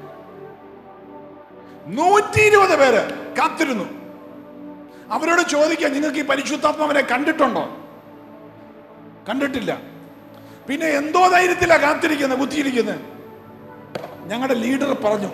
നൂറ്റി ഇരുപത് പേര് കാത്തിരുന്നു. അവരോട് ചോദിക്കാൻ, നിങ്ങൾക്ക് ഈ പരിശുദ്ധാത്മാവിനെ കണ്ടിട്ടുണ്ടോ? കണ്ടിട്ടില്ല. പിന്നെ എന്തോ ധൈര്യത്തിലാ കാത്തിരിക്കുന്നത്, കുത്തിയിരിക്കുന്നത്? ഞങ്ങളുടെ ലീഡർ പറഞ്ഞു,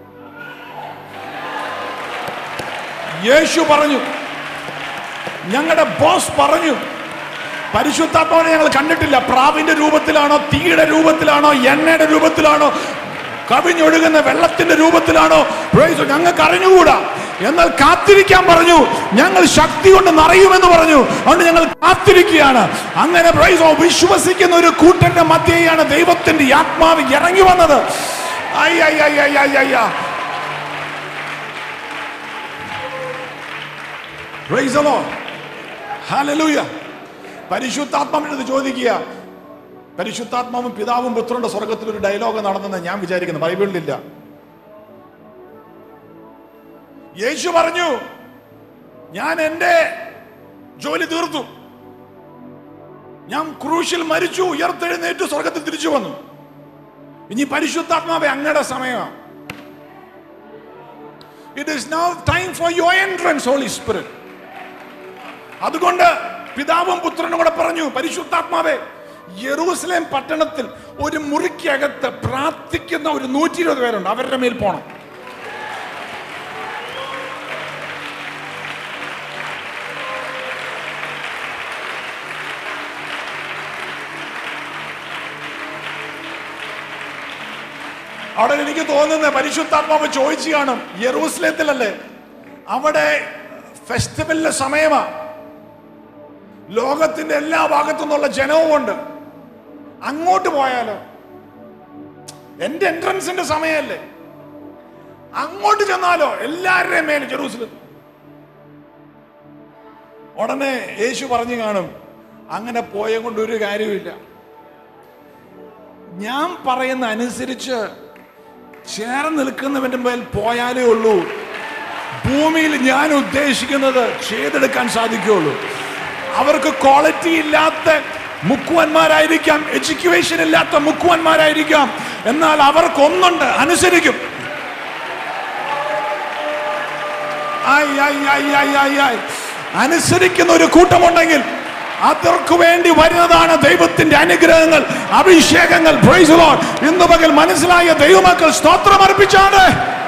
യേശു പറഞ്ഞു, ഞങ്ങളുടെ ബോസ് പറഞ്ഞു, പരിശുദ്ധാത്മാവിനെ ഞങ്ങൾ കണ്ടിട്ടില്ല. പ്രാവിന്റെ രൂപത്തിലാണോ, തീയുടെ രൂപത്തിലാണോ, എണ്ണയുടെ രൂപത്തിലാണോ, കവിഞ്ഞൊഴുകുന്ന വെള്ളത്തിന്റെ രൂപത്തിലാണോ, ഞങ്ങൾക്ക് അറിഞ്ഞുകൂടാ. എന്നാൽ കാത്തിരിക്കാൻ പറഞ്ഞു. ഞങ്ങൾ ശക്തി കൊണ്ട് നിറയുമെന്ന് പറഞ്ഞു. അതുകൊണ്ട് ഞങ്ങൾ കാത്തിരിക്കുകയാണ്. അങ്ങനെ വിശ്വസിക്കുന്ന ഒരു കൂട്ടന്റെ മധ്യയാണ് ദൈവത്തിന്റെ ആത്മാവ് ഇറങ്ങി വന്നത്. Praise the Lord. Hallelujah. പരിശുദ്ധാത്മാവിനത് ചോദിക്കുക. പരിശുദ്ധാത്മാവും പിതാവും പുത്രന്റെ സ്വർഗത്തിൽ ഒരു ഡയലോഗ് നടന്നെന്ന് ഞാൻ വിചാരിക്കുന്നു, ബൈബിളിലില്ല. യേശു പറഞ്ഞു, ഞാൻ എൻ്റെ ജോലി തീർത്തു, ഞാൻ ക്രൂശിൽ മരിച്ചു, ഉയർത്തെഴുന്നേറ്റ് സ്വർഗത്തിൽ തിരിച്ചു വന്നു. ഇനി പരിശുദ്ധാത്മാവേ അങ്ങയുടെ സമയമാണ്. It is now time for your entrance, Holy Spirit. അതുകൊണ്ട് പിതാവും പുത്രനും കൂടെ പറഞ്ഞു, പരിശുദ്ധാത്മാവേ, യെരൂശലേം പട്ടണത്തിൽ ഒരു മുറിക്കകത്ത് പ്രാർത്ഥിക്കുന്ന ഒരു നൂറ്റി ഇരുപത് പേരുണ്ട്, അവരുടെ മേൽ പോണം. അവിടെ എനിക്ക് തോന്നുന്നത് പരിശുദ്ധാത്മാവ് ചോദിച്ചു കാണും, യെരൂശലേത്തിലല്ലേ, അവിടെ ഫെസ്റ്റിവലിന്റെ സമയമാ, ലോകത്തിന്റെ എല്ലാ ഭാഗത്തു നിന്നുള്ള ജനവും ഉണ്ട്, അങ്ങോട്ട് പോയാലോ? എന്റെ എൻട്രൻസിന്റെ സമയമല്ലേ, അങ്ങോട്ട് ചെന്നാലോ? എല്ലാവരുടെയും മേലെ ജെറൂസലം. ഉടനെ യേശു പറഞ്ഞു കാണും, അങ്ങനെ പോയ കൊണ്ട് ഒരു കാര്യമില്ല. ഞാൻ പറയുന്ന അനുസരിച്ച് ചേർന്ന് നിൽക്കുന്നവന്റെ മേൽ പോയാലേ ഉള്ളൂ ഭൂമിയിൽ ഞാൻ ഉദ്ദേശിക്കുന്നത് ചെയ്തെടുക്കാൻ സാധിക്കുകയുള്ളൂ. അവർക്ക് ക്വാളിറ്റി ഇല്ലാത്ത മുക്കുവന്മാരായിരിക്കാം, എഡ്യൂക്കേഷൻ ഇല്ലാത്ത മുക്കുവന്മാരായിരിക്കാം, എന്നാൽ അവർക്കൊന്നുണ്ട്, അനുസരിക്കും. അനുസരിക്കുന്ന ഒരു കൂട്ടമുണ്ടെങ്കിൽ അവർക്ക് വേണ്ടി വരുന്നതാണ് ദൈവത്തിന്റെ അനുഗ്രഹങ്ങൾ, അഭിഷേകങ്ങൾ. Price the Lord. ഇന്ന് പകൽ മനസ്സിലായ ദൈവമക്കൾ സ്തോത്രം അർപ്പിച്ചാണ്.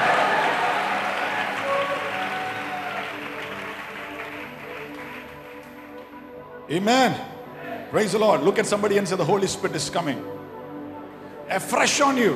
Amen. Praise the Lord. Look at somebody and say, the Holy Spirit is coming afresh on you.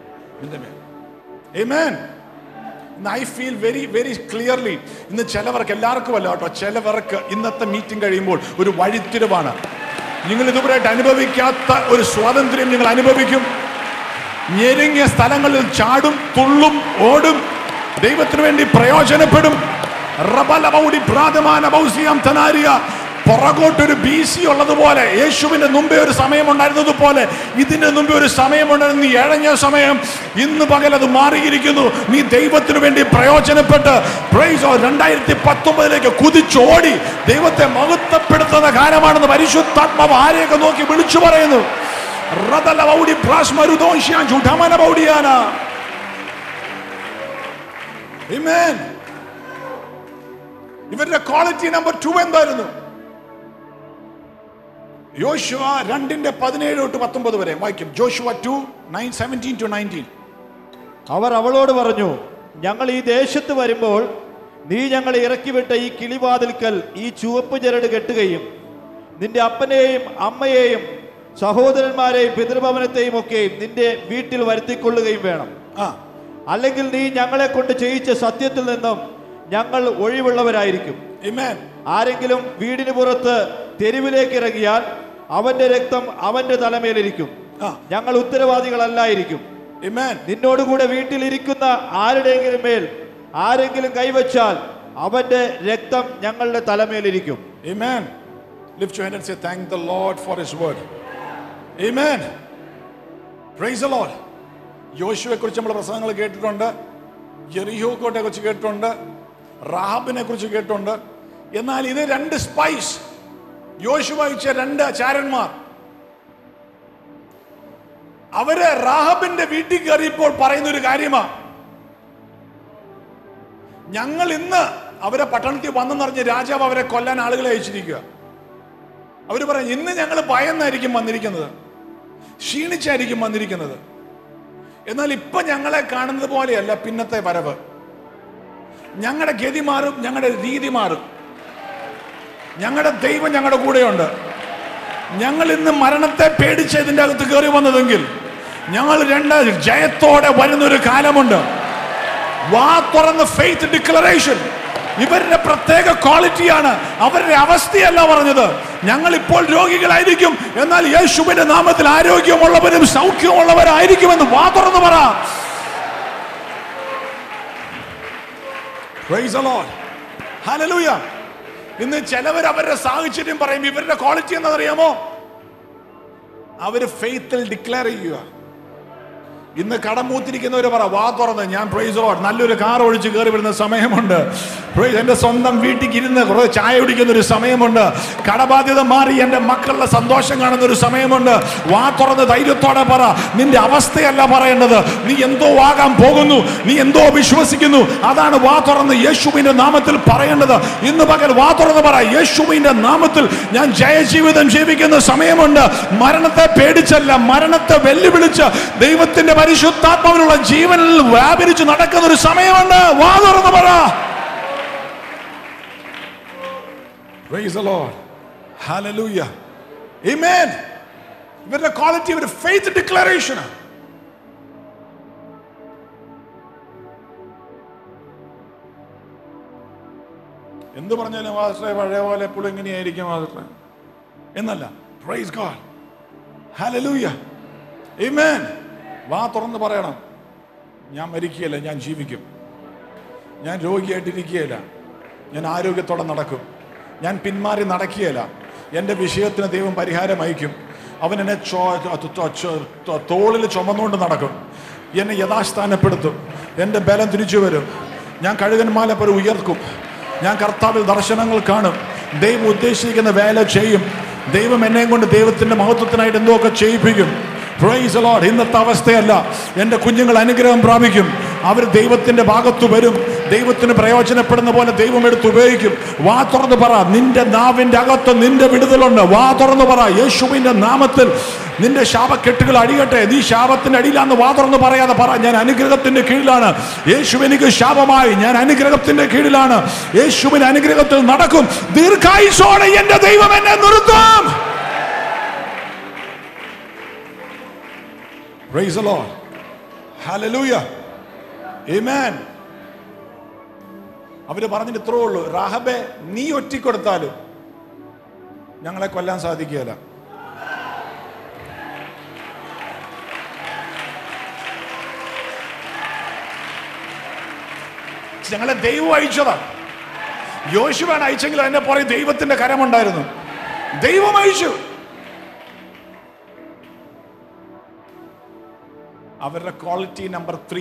Amen. And I feel very very clearly, ഇന്ന് ചിലവർക്ക്, എല്ലാവർക്കും അല്ല കേട്ടോ, ചിലവർക്ക് ഇന്നത്തെ മീറ്റിംഗ് കഴിയുമ്പോൾ ഒരു വഴിത്തിരിവാണ്. നിങ്ങൾ ഇതുവരെയായിട്ട് അനുഭവിക്കാത്ത ഒരു സ്വാതന്ത്ര്യം നിങ്ങൾ അനുഭവിക്കും. ഞെരുങ്ങിയ സ്ഥലങ്ങളിൽ ചാടും, തുള്ളും, ഓടും, ദൈവത്തിന് വേണ്ടി പ്രയോജനപ്പെടും. റബലബൗഡി പ്രാതമാന ബൗസിയം തനാരിയ. പുറകോട്ടൊരു ബി സി ഉള്ളതുപോലെ, യേശുവിന്റെ മുമ്പേ ഒരു സമയം ഉണ്ടായിരുന്നത് പോലെ ഇതിന്റെ മുമ്പേ ഒരു സമയമുണ്ടായിരുന്നു, നീ ഇഴഞ്ഞ സമയം. ഇന്ന് പകൽ അത് മാറിയിരിക്കുന്നു. നീ ദൈവത്തിന് വേണ്ടി പ്രയോജനപ്പെട്ട് പ്രൈസ് രണ്ടായിരത്തി പത്തൊമ്പതിലേക്ക് കുതിച്ചോടി ദൈവത്തെ മഹത്വപ്പെടുത്തുന്ന കാലമാണെന്ന് പരിശുദ്ധാത്മാവ് ആരെയൊക്കെ നോക്കി വിളിച്ചു പറയുന്നു. Amen. ഇവരുടെ ക്വാളിറ്റി നമ്പർ ടു എന്തായിരുന്നു? യോശുവ രണ്ടിന്റെ പതിനേഴ് തൊട്ട് പത്തൊമ്പത് വരെ വായിക്കും. Joshua two nine seventeen to nineteen. അവർ അവളോട് പറഞ്ഞു, ഞങ്ങൾ ഈ ദേശത്ത് വരുമ്പോൾ നീ ഞങ്ങളെ ഇറക്കിവിട്ട ഈ കിളിവാതിൽക്കൽ ഈ ചുവപ്പ് ചരട് കെട്ടുകയും നിന്റെ അപ്പനെയും അമ്മയെയും സഹോദരന്മാരെയും പിതൃഭവനത്തെയും ഒക്കെ നിന്റെ വീട്ടിൽ വരുത്തിക്കൊള്ളുകയും വേണം. അല്ലെങ്കിൽ നീ ഞങ്ങളെ കൊണ്ട് ചെയ്യിച്ച സത്യത്തിൽ നിന്നും ഞങ്ങൾ ഒഴിവുള്ളവരായിരിക്കും. ആരെങ്കിലും വീടിന് പുറത്ത് തെരുവിലേക്ക് ഇറങ്ങിയാൽ അവന്റെ രക്തം അവന്റെ തലമേലിരിക്കും. ഞങ്ങൾ ഉത്തരവാദികളല്ലായിരിക്കും. നിന്നോടുകൂടെ വീട്ടിലിരിക്കുന്ന ആരുടെയെങ്കിലും മേൽ ആരെങ്കിലും കൈവച്ചാൽ അവന്റെ രക്തം ഞങ്ങളുടെ തലമേലിരിക്കും. Amen. Lift your hand and say thank the Lord for his word. Amen. Praise the Lord. യോശുവയെ കുറിച്ച് നമ്മൾ പ്രസംഗങ്ങൾ കേട്ടിട്ടുണ്ട്, യെരിഹോ കോട്ടയെ കുറിച്ച് കേട്ടിട്ടുണ്ട്, റാഹാബിനെ കുറിച്ച് കേട്ടിട്ടുണ്ട്. എന്നാൽ ഇത് രണ്ട് സ്പൈസ്, യോശുവ അയച്ച രണ്ട് ചാരന്മാർ, അവര് റാഹാബിന്റെ വീട്ടിൽ കയറിയപ്പോൾ പറയുന്ന ഒരു കാര്യമാണ്, ഞങ്ങൾ ഇന്ന് അവരെ പട്ടണത്തിൽ വന്നെന്നറിഞ്ഞ് രാജാവ് അവരെ കൊല്ലാൻ ആളുകളെ അയച്ചിരിക്കുക. അവര് പറയും, ഇന്ന് ഞങ്ങൾ ഭയന്നായിരിക്കും വന്നിരിക്കുന്നത്, ക്ഷീണിച്ചായിരിക്കും വന്നിരിക്കുന്നത്. എന്നാൽ ഇപ്പൊ ഞങ്ങളെ കാണുന്നത് പോലെയല്ല പിന്നത്തെ വരവ്. ഞങ്ങളുടെ ഗതി മാറും, ഞങ്ങളുടെ രീതി മാറും. ഞങ്ങളുടെ ദൈവം ഞങ്ങളുടെ കൂടെയുണ്ട്. ഞങ്ങൾ ഇന്ന് മരണത്തെ പേടിച്ച് ഇതിൻ്റെ അകത്ത് കയറി വന്നതെങ്കിൽ ഞങ്ങൾ രണ്ട് ജയത്തോടെ വരുന്നൊരു കാലമുണ്ട്. വാ തുറന്ന് ഫെയ്ത്ത് ഡിക്ലറേഷൻ ഇവരുടെ പ്രത്യേക ക്വാളിറ്റിയാണ്. അവരുടെ അവസ്ഥയല്ല പറഞ്ഞത്. ഞങ്ങൾ ഇപ്പോൾ രോഗികളായിരിക്കും, എന്നാൽ യേശുവിന്റെ നാമത്തിൽ ആരോഗ്യമുള്ളവരും സൗഖ്യമുള്ളവരായിരിക്കുമെന്ന് വാ തുറന്ന് പറ. Praise the Lord. Hallelujah. ഇന്ന് ചിലവർ അവരുടെ സാഹചര്യം പറയും. ഇവരുടെ ക്വാളിറ്റി എന്നറിയാമോ? അവര് ഫെയ്ത്തിൽ ഡിക്ലെയർ ചെയ്യുക. ഇന്ന് കടമൂത്തിരിക്കുന്നവര് പറ, വാ തുറന്ന് ഞാൻ പ്രൈസ് ദി ലോർഡ് നല്ലൊരു കാർ ഒഴിച്ച് കയറി വരുന്ന സമയമുണ്ട്. എന്റെ സ്വന്തം വീട്ടിൽ ഇരുന്ന് കുറെ ചായ കുടിക്കുന്ന ഒരു സമയമുണ്ട്. കടബാധ്യത മാറി എന്റെ മക്കളുടെ സന്തോഷം കാണുന്ന ഒരു സമയമുണ്ട്. വാ തുറന്ന് ധൈര്യത്തോടെ പറ. നിന്റെ അവസ്ഥയല്ല പറയേണ്ടത്, നീ എന്തോ ആകാൻ പോകുന്നു, നീ എന്തോ വിശ്വസിക്കുന്നു, അതാണ് വാ തുറന്ന് യേശുവിന്റെ നാമത്തിൽ പറയേണ്ടത്. ഇന്ന് പകൽ വാ തുറന്ന് പറ, യേശുവിന്റെ നാമത്തിൽ ഞാൻ ജയജീവിതം ജീവിക്കുന്ന സമയമുണ്ട്. മരണത്തെ പേടിച്ചല്ല, മരണത്തെ വെല്ലുവിളിച്ച് ദൈവത്തിന്റെ പരിശുദ്ധാത്മാവിനുള്ള ജീവനിൽ വ്യാപരിച്ച് നടക്കുന്ന ഒരു സമയമുണ്ട്. വാ തുറന്ന് പറ. Praise the Lord. Hallelujah. Amen. ഇവരുടെ ക്വാളിറ്റി ഇവരുടെ ഫെയ്ത്ത് ഡിക്ലറേഷൻ. എന്ത് പറഞ്ഞാലും വാസ്റ്ററെ പഴയ പോലെ എപ്പോഴും എങ്ങനെയായിരിക്കും വാസ്റ്ററെ എന്നല്ല. Praise God. Hallelujah. Amen. വാ തുറന്ന് പറയണം, ഞാൻ മരിക്കുകയല്ല, ഞാൻ ജീവിക്കും. ഞാൻ രോഗിയായിട്ടിരിക്കുകയില്ല, ഞാൻ ആരോഗ്യത്തോടെ നടക്കും. ഞാൻ പിന്മാറി നടക്കുകയില്ല. എൻ്റെ വിഷയത്തിന് ദൈവം പരിഹാരം അയക്കും. അവൻ എന്നെ തോളിൽ ചുമന്നുകൊണ്ട് നടക്കും. എന്നെ യഥാസ്ഥാനപ്പെടുത്തും. എൻ്റെ ബലം തിരിച്ചു വരും. ഞാൻ കഴുകന്മാരെ പോലെ ഉയർക്കും. ഞാൻ കർത്താവിൽ ദർശനങ്ങൾ കാണും. ദൈവം ഉദ്ദേശിക്കുന്ന വേല ചെയ്യും. ദൈവം എന്നെയും കൊണ്ട് ദൈവത്തിൻ്റെ മഹത്വത്തിനായിട്ട് എന്തോ ഒക്കെ ചെയ്യിപ്പിക്കും. Praise the Lord. ഇന്നത്തെ അവസ്ഥയല്ല. എൻ്റെ കുഞ്ഞുങ്ങൾ അനുഗ്രഹം പ്രാപിക്കും. അവർ ദൈവത്തിന്റെ ഭാഗത്ത് വരും. ദൈവത്തിന് പ്രയോജനപ്പെടുന്ന പോലെ ദൈവം എടുത്ത് ഉപയോഗിക്കും. വാ തുറന്ന് പറ, നിന്റെ നാവിന്റെ അകത്ത് നിന്റെ വിടുതലുണ്ട്. വാ തുറന്ന് പറ, യേശുവിന്റെ നാമത്തിൽ നിന്റെ ശാപക്കെട്ടുകൾ അടിയട്ടെ. നീ ശാപത്തിന്റെ അടിയിലാന്ന് വാ തുറന്ന് പറയാതെ പറ, ഞാൻ അനുഗ്രഹത്തിന്റെ കീഴിലാണ്. യേശു എനിക്ക് ശാപമായി, ഞാൻ അനുഗ്രഹത്തിന്റെ കീഴിലാണ്. യേശുവിന്റെ അനുഗ്രഹത്തിൽ നടക്കും. ദീർഘായുസ്സോടെ എന്റെ ദൈവം എന്നെ നിർത്തും. Praise the Lord. Hallelujah. Amen. അവര് പറഞ്ഞിട്ട് ഇത്രേ ഉള്ളൂ, റാഹബേ നീ ഒറ്റിക്കൊടുത്താലും ഞങ്ങളെ കൊല്ലാൻ സാധിക്കുകയില്ല. ഞങ്ങളെ ദൈവം അയച്ചതാ. യോശുവയാണ് അയച്ചെങ്കിൽ അതിന്റെ പുറകെ ദൈവത്തിന്റെ കരമുണ്ടായിരുന്നു. ദൈവം അയച്ചു. അവരുടെ ക്വാളിറ്റി നമ്പർ ത്രീ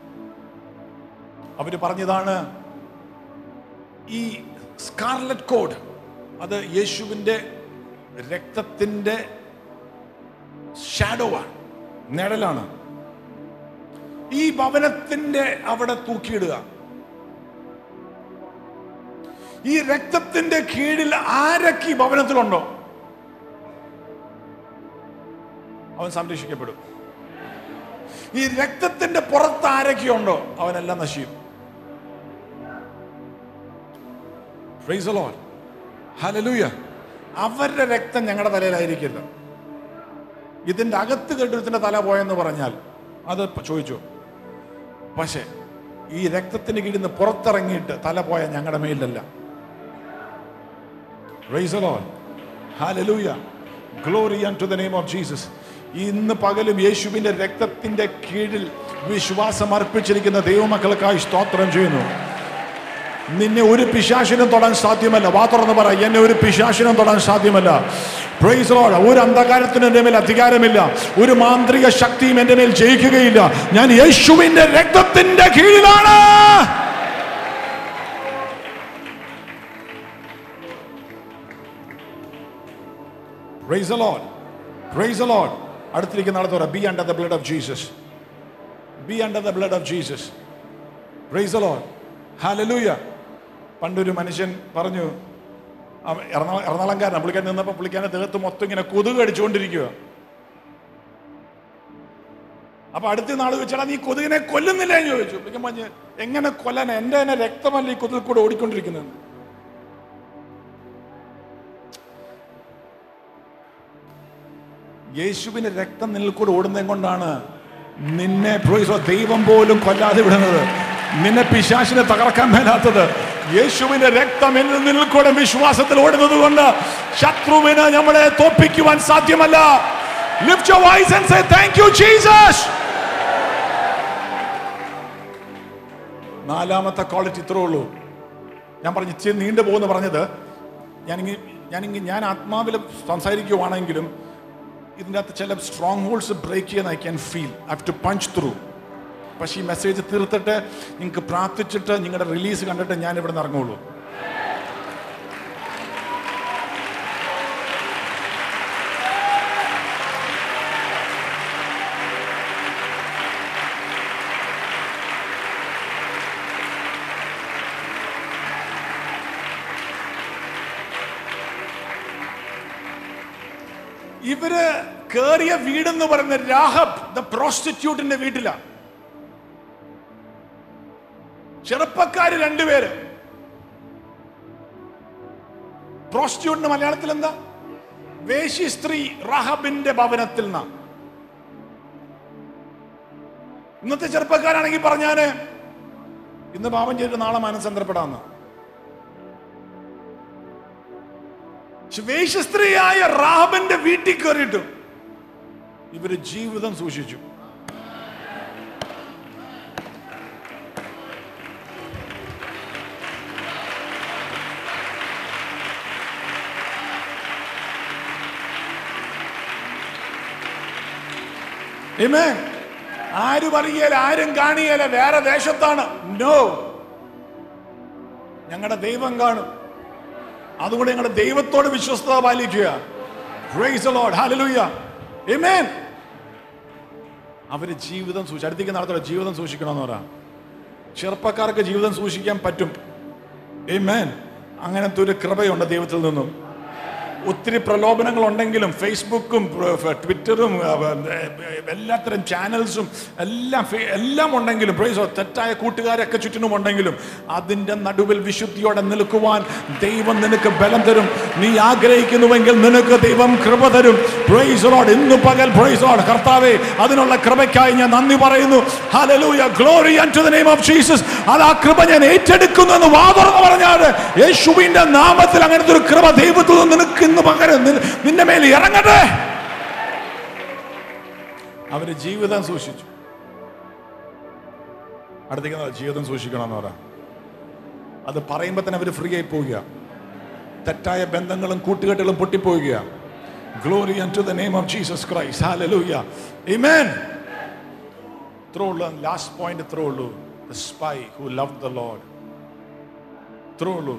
അവര് പറഞ്ഞതാണ്, ഈ സ്കാർലറ്റ് കോഡ് അത് യേശുവിൻ്റെ രക്തത്തിൻ്റെ ഷാഡോവാണ്, നിഴലാണ്. ഈ ഭവനത്തിൻ്റെ അവിടെ തൂക്കിയിടുക. ഈ രക്തത്തിന്റെ കീഴിൽ ആരൊക്കെ ഈ ഭവനത്തിലുണ്ടോ അവൻ സംരക്ഷിക്കപ്പെടും. ഈ രക്തത്തിന്റെ പുറത്ത് ആരൊക്കെയുണ്ടോ അവനെല്ലാം നശിക്കും. Praise the Lord. Hallelujah. അവരുടെ രക്തം ഞങ്ങളുടെ തലയിലായിരിക്കില്ല. ഇതിന്റെ അകത്ത് കെട്ടിടത്തിന്റെ തല പോയെന്ന് പറഞ്ഞാൽ അത് ചോദിച്ചു. പക്ഷേ ഈ രക്തത്തിന് കീഴിൽ നിന്ന് പുറത്തിറങ്ങിയിട്ട് തല പോയ ഞങ്ങളുടെ മേലല്ല. Praise the Lord. Hallelujah. Glory unto the name of Jesus. ഇന്ന് പകലും യേശുവിന്റെ രക്തത്തിന്റെ കീഴിൽ വിശ്വാസം അർപ്പിച്ചിരിക്കുന്ന ദൈവമക്കൾക്കായി സ്തോത്രം ചെയ്യുന്നു. നിന്നെ ഒരു പിശാചിനും തൊടാൻ സാധ്യമല്ല. വാ തുറന്ന് പറ, എന്നെ ഒരു പിശാചിനും തൊടാൻ സാധ്യമല്ല. Praise the Lord. ഒരു അന്ധകാരത്തിനും എന്റെ മേൽ അധികാരമില്ല. ഒരു മാന്ത്രിക ശക്തിയും എന്റെ മേൽ ജയിക്കുകയില്ല. ഞാൻ യേശുവിന്റെ രക്തത്തിന്റെ കീഴിലാണ്. Praise the Lord. Praise the Lord. അടുത്തിരിക്കുന്ന ആളെ പറ, be under the blood of Jesus. Be under the blood of Jesus. Praise the Lord. Hallelujah. പണ്ടൊരു മനുഷ്യൻ പറഞ്ഞു, എറണാകുളംകാരനാണ്, പുള്ളിക്കാൻ നിന്നപ്പോൾ പുള്ളിക്കാൻ്റെ ദേഹത്ത് മൊത്തം ഇങ്ങനെ കൊതുക് അടിച്ചുകൊണ്ടിരിക്കുക. അപ്പൊ അടുത്ത നാൾ വെച്ചാൽ നീ കൊതുകിനെ കൊല്ലുന്നില്ല എന്ന് ചോദിച്ചു. പുള്ളിക്കാൻ പറഞ്ഞു, എങ്ങനെ കൊല്ലാൻ, എന്റെ തന്നെ രക്തമല്ല ഈ കൊതുകിൽ കൂടെ ഓടിക്കൊണ്ടിരിക്കുന്നത്. യേശുവിന്റെ രക്തം നിന്നിൽ കൂടെ ഓടുന്നത് കൊണ്ടാണ് നിന്നെ ദൈവം പോലും കൊല്ലാതെ വിടുന്നത്, നിന്നെ പിശാചിനെ തകർക്കാൻ മേലാത്തത്. യേശുവിന്റെ രക്തം എന്നിൽ നിന്നിൽ കൂടെ വിശ്വാസത്തിൽ ഓടുന്നത് കൊണ്ട് ശത്രുവിന് നമ്മളെ തോൽപ്പിക്കുവാൻ സാധ്യമല്ല. Lift your voice and say thank you Jesus. നാലാമത്തെ ക്വാളിറ്റി ഇത്രേ ഉള്ളൂ. ഞാൻ പറഞ്ഞു ഇച്ചിരി നീണ്ടു പോകുന്നു പറഞ്ഞത്, ഞാനിങ്ങനെ ഞാനിങ്ങനെ ഞാൻ ആത്മാവിൽ സംസാരിക്കുവാണെങ്കിലും ഇതിൻ്റെ അകത്ത് ചില സ്ട്രോങ് ഹോൾഡ്സ് ബ്രേക്ക് ചെയ്യാൻ I can feel. I have to punch through. പക്ഷേ ഈ മെസ്സേജ് തീർത്തിട്ട് നിങ്ങൾക്ക് പ്രാർത്ഥിച്ചിട്ട് നിങ്ങളുടെ റിലീസ് കണ്ടിട്ട് ഞാൻ ഇവിടെ നിന്ന് ഇറങ്ങുള്ളൂ. ഇവര് കേറിയ വീടെന്ന് പറയുന്ന രാഹബ് ദ പ്രോസ്റ്റിറ്റ്യൂട്ടിന്റെ വീട്ടിലാ. ചെറുപ്പക്കാര് രണ്ടുപേര്. പ്രോസ്റ്റിറ്റ്യൂട്ടിന്റെ മലയാളത്തിൽ എന്താ? വേശ്യ സ്ത്രീ. റാഹബിന്റെ ഭവനത്തിൽ നിന്നാ. ഇന്നത്തെ ചെറുപ്പക്കാരാണെങ്കിൽ പറഞ്ഞാല് ഇന്ന് പാപം ചെയ്തിട്ട് നാളെ മാനസാന്തരപ്പെടാന്ന്. വേശ്യ സ്ത്രീയായ റാഹബിന്റെ വീട്ടിൽ കയറിയിട്ടു ഇവര് ജീവിതം സൂക്ഷിച്ചു. ആരും അറിയല, ആരും കാണിയല, വേറെ ദേശത്താണ്. നോ, ഞങ്ങളുടെ ദൈവം കാണും. അതുകൊണ്ട് ഞങ്ങളുടെ ദൈവത്തോട് വിശ്വസ്തത പാലിക്കുക. Praise the Lord. Hallelujah. Amen. അവര് ജീവിതം സൂക്ഷിച്ചു. അടുത്തേക്ക് നടത്തുക, ജീവിതം സൂക്ഷിക്കണമെന്ന് പറയാം. ചെറുപ്പക്കാർക്ക് ജീവിതം സൂക്ഷിക്കാൻ പറ്റും. Amen. അങ്ങനത്തെ ഒരു കൃപയുണ്ട് ദൈവത്തിൽ നിന്നും. ഒത്തിരി പ്രലോഭനങ്ങൾ ഉണ്ടെങ്കിലും ഫേസ്ബുക്കും ട്വിറ്ററും എല്ലാത്തരം ചാനൽസും എല്ലാം എല്ലാം ഉണ്ടെങ്കിലും, തെറ്റായ കൂട്ടുകാരൊക്കെ ചുറ്റിനും ഉണ്ടെങ്കിലും അതിൻ്റെ നടുവിൽ വിശുദ്ധിയോടെ നിൽക്കുവാൻ ദൈവം നിനക്ക് ബലം തരും. നീ ആഗ്രഹിക്കുന്നുവെങ്കിൽ നിനക്ക് ദൈവം കൃപ തരും. Praise the Lord. ഇന്ന് പകൽ പ്രൈസ് ദി ലോർഡ്. കർത്താവേ, അതിനുള്ള കൃപയ്ക്കായി ഞാൻ നന്ദി പറയുന്നു. Hallelujah. Glory unto the name of Jesus. അത് ആ കൃപ ഞാൻ ഏറ്റെടുക്കുന്നു എന്ന് വാ തുറന്ന് പറഞ്ഞാൽ യേശുവിന്റെ നാമത്തിൽ അങ്ങനത്തെ ഒരു കൃപ ദൈവത്തിൽ നിന്ന് നിനക്ക് പകരം നിന്റെ മേൽ ഇറങ്ങട്ടെ. അവര് ജീവിതം സൂക്ഷിച്ചു. അടുത്തേക്ക് ജീവിതം സൂക്ഷിക്കണമെന്ന് പറയാം. അത് പറയുമ്പോ തന്നെ അവര് ഫ്രീ ആയി പോവുക. തെറ്റായ ബന്ധങ്ങളും കൂട്ടുകെട്ടുകളും പൊട്ടിപ്പോവുക. Glory unto the name of Jesus Christ. Hallelujah. Amen. ഇത്രേ ഉള്ളൂ. ലാസ്റ്റ് പോയിന്റ് ഇത്രേ ഉള്ളൂ. The spy who loved the Lord. ഇത്രേ ഉള്ളൂ.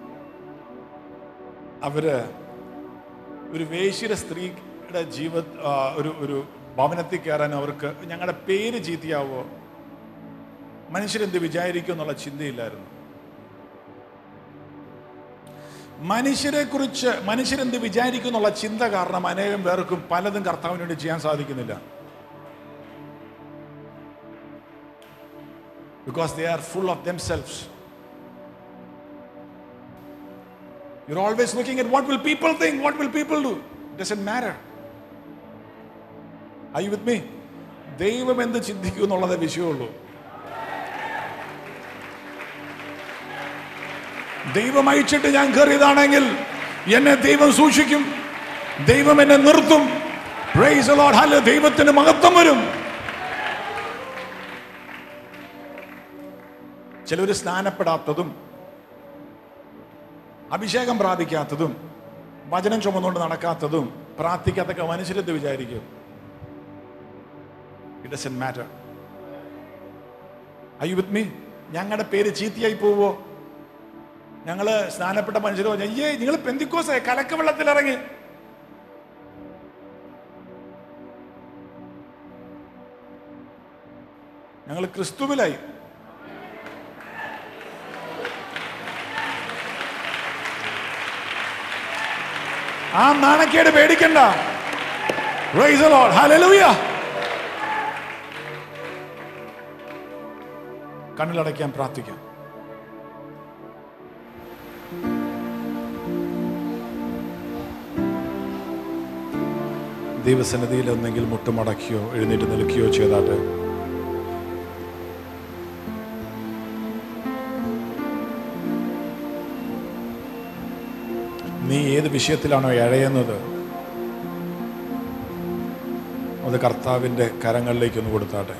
അവര് ഒരു വേശ്യ സ്ത്രീയുടെ ജീവ ഒരു ഒരു ഭവനത്തിൽ കയറാൻ അവർക്ക് ഞങ്ങളുടെ പേര് ചീത്തയാവോ, മനുഷ്യരെന്ത് വിചാരിക്കും എന്നുള്ള ചിന്തയില്ലായിരുന്നു. മനുഷ്യരെ കുറിച്ച് മനുഷ്യരെന്ത് വിചാരിക്കും എന്നുള്ള ചിന്ത കാരണം അനേകം പേർക്കും പലതും കർത്താവിന് വേണ്ടി ചെയ്യാൻ സാധിക്കുന്നില്ല. Because they are full of themselves. You're always looking at what will people think, what will people do. It doesn't matter. Are you with me? ദൈവം എന്ത് ചിന്തിക്കും എന്നുള്ളതേ വിഷയമുള്ളൂ. ദൈവം അയച്ചിട്ട് ഞാൻ കയറിയതാണെങ്കിൽ എന്നെ ദൈവം സൂക്ഷിക്കും, ദൈവം എന്നെ നിർത്തും. Praise the Lord. ഹല്ലേലൂയ. ദൈവത്തിന് മഹത്വം വരും. ചിലർ സ്നാനപ്പെടാത്തതും അഭിഷേകം പ്രാപിക്കാത്തതും വചനം ചുമന്നുകൊണ്ട് നടക്കാത്തതും പ്രാർത്ഥിക്കാത്തൊക്കെ മനുഷ്യരെന്ത് വിചാരിക്കും? It doesn't matter. Are you with me? ഞങ്ങളുടെ പേര് ചീത്തയായി പോവോ? ഞങ്ങള് സ്നാനപ്പെട്ട മനുഷ്യരോ അയ്യേ നിങ്ങൾ പെന്തിക്കോസായി കലക്ക വെള്ളത്തിൽ ഇറങ്ങി. ഞങ്ങൾ ക്രിസ്തുവിലായി. ആ നാണക്കേട് പേടിക്കണ്ട. Praise the Lord. Hallelujah. കണ്ണിലടയ്ക്കാൻ പ്രാർത്ഥിക്കാം. ദൈവസന്നിധിയിൽ ഒന്നെങ്കിൽ മുട്ടുമടക്കിയോ എഴുന്നേറ്റ് നിൽക്കുകയോ ചെയ്താട്ടെ. നീ ഏത് വിഷയത്തിലാണോ എഴയുന്നത് അത് കർത്താവിൻ്റെ കരങ്ങളിലേക്ക് ഒന്ന് കൊടുത്താട്ടെ.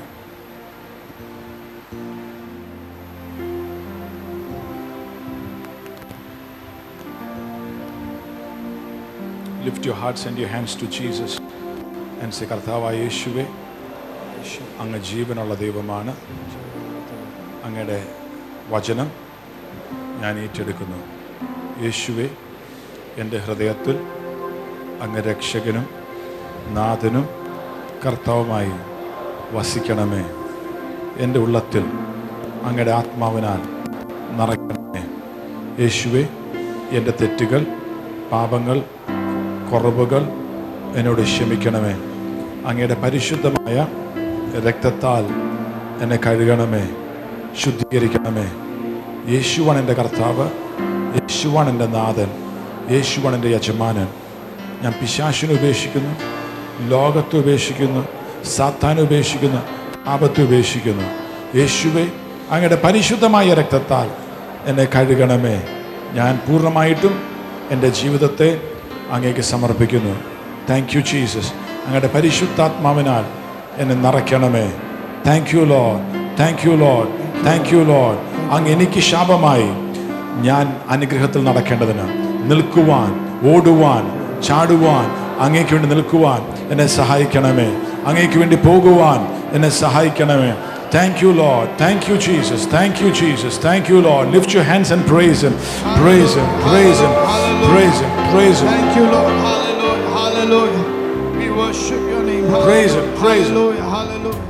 Lift your hearts and your hands to Jesus and say, കർത്താവായ യേശുവേ, അങ്ങ് ജീവനുള്ള ദൈവമാണ്. അങ്ങയുടെ വചനം ഞാൻ ഏറ്റെടുക്കുന്നു. യേശുവേ, എൻ്റെ ഹൃദയത്തിൽ അങ്ങ് രക്ഷകനും നാഥനും കർത്താവുമായി വസിക്കണമേ. എൻ്റെ ഉള്ളത്തിൽ അങ്ങയുടെ ആത്മാവിനാൽ നിറയ്ക്കണമേ. യേശുവേ, എൻ്റെ തെറ്റുകൾ, പാപങ്ങൾ, കുറവുകൾ എന്നോട് ക്ഷമിക്കണമേ. അങ്ങയുടെ പരിശുദ്ധമായ രക്തത്താൽ എന്നെ കഴുകണമേ, ശുദ്ധീകരിക്കണമേ. യേശുവാണ് എൻ്റെ കർത്താവ്, യേശുവാണ് എൻ്റെ നാഥൻ, യേശുവാണ് എൻ്റെ യജമാനൻ. ഞാൻ പിശാചിനെ ഉപേക്ഷിക്കുന്നു, ലോകത്തെ ഉപേക്ഷിക്കുന്നു, സാത്താനെ ഉപേക്ഷിക്കുന്നു, ആപത്തെ ഉപേക്ഷിക്കുന്നു. യേശുവേ, അങ്ങയുടെ പരിശുദ്ധമായ രക്തത്താൽ എന്നെ കഴുകണമേ. ഞാൻ പൂർണ്ണമായിട്ടും എൻ്റെ ജീവിതത്തെ അങ്ങേക്ക് സമർപ്പിക്കുന്നു. Thank you Jesus. അങ്ങയുടെ പരിശുദ്ധാത്മാവിനാൽ എന്നെ നിറയ്ക്കണമേ. Thank you Lord, thank you Lord, thank you Lord. അങ്ങ് എനിക്ക് ശാപമായി ഞാൻ അനുഗ്രഹത്തിൽ നടക്കേണ്ടതിന് നിൽക്കുവാൻ, ഓടുവാൻ, ചാടുവാൻ, അങ്ങേക്ക് വേണ്ടി നിൽക്കുവാൻ എന്നെ സഹായിക്കണമേ. അങ്ങേക്ക് വേണ്ടി പോകുവാൻ എന്നെ സഹായിക്കണമേ. Thank you, Lord. Thank you, Jesus. Thank you, Jesus. Thank you, Lord. Lift your hands and praise Him. Praise Him. Praise Him. Praise Him. Praise Him. Thank you, Lord. Hallelujah. Hallelujah. We worship your name. Praise Him. Praise Him. Hallelujah. Hallelujah.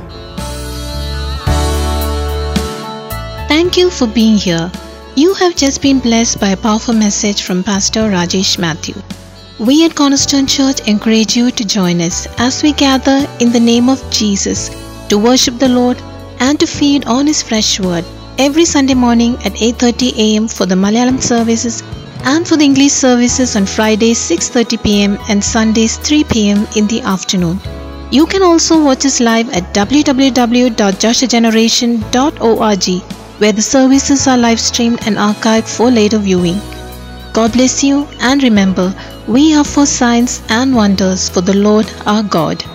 Thank you for being here. You have just been blessed by a powerful message from Pastor Rajesh Matthew. We at Cornerstone Church encourage you to join us as we gather in the name of Jesus to worship the Lord and to feed on His fresh word every Sunday morning at eight thirty a.m. for the Malayalam services and for the English services on Fridays six thirty p.m. and Sundays three p.m. in the afternoon. You can also watch us live at w w w dot joshua generation dot org, where the services are live streamed and archived for later viewing. God bless you, and remember, we are for signs and wonders for the Lord our God.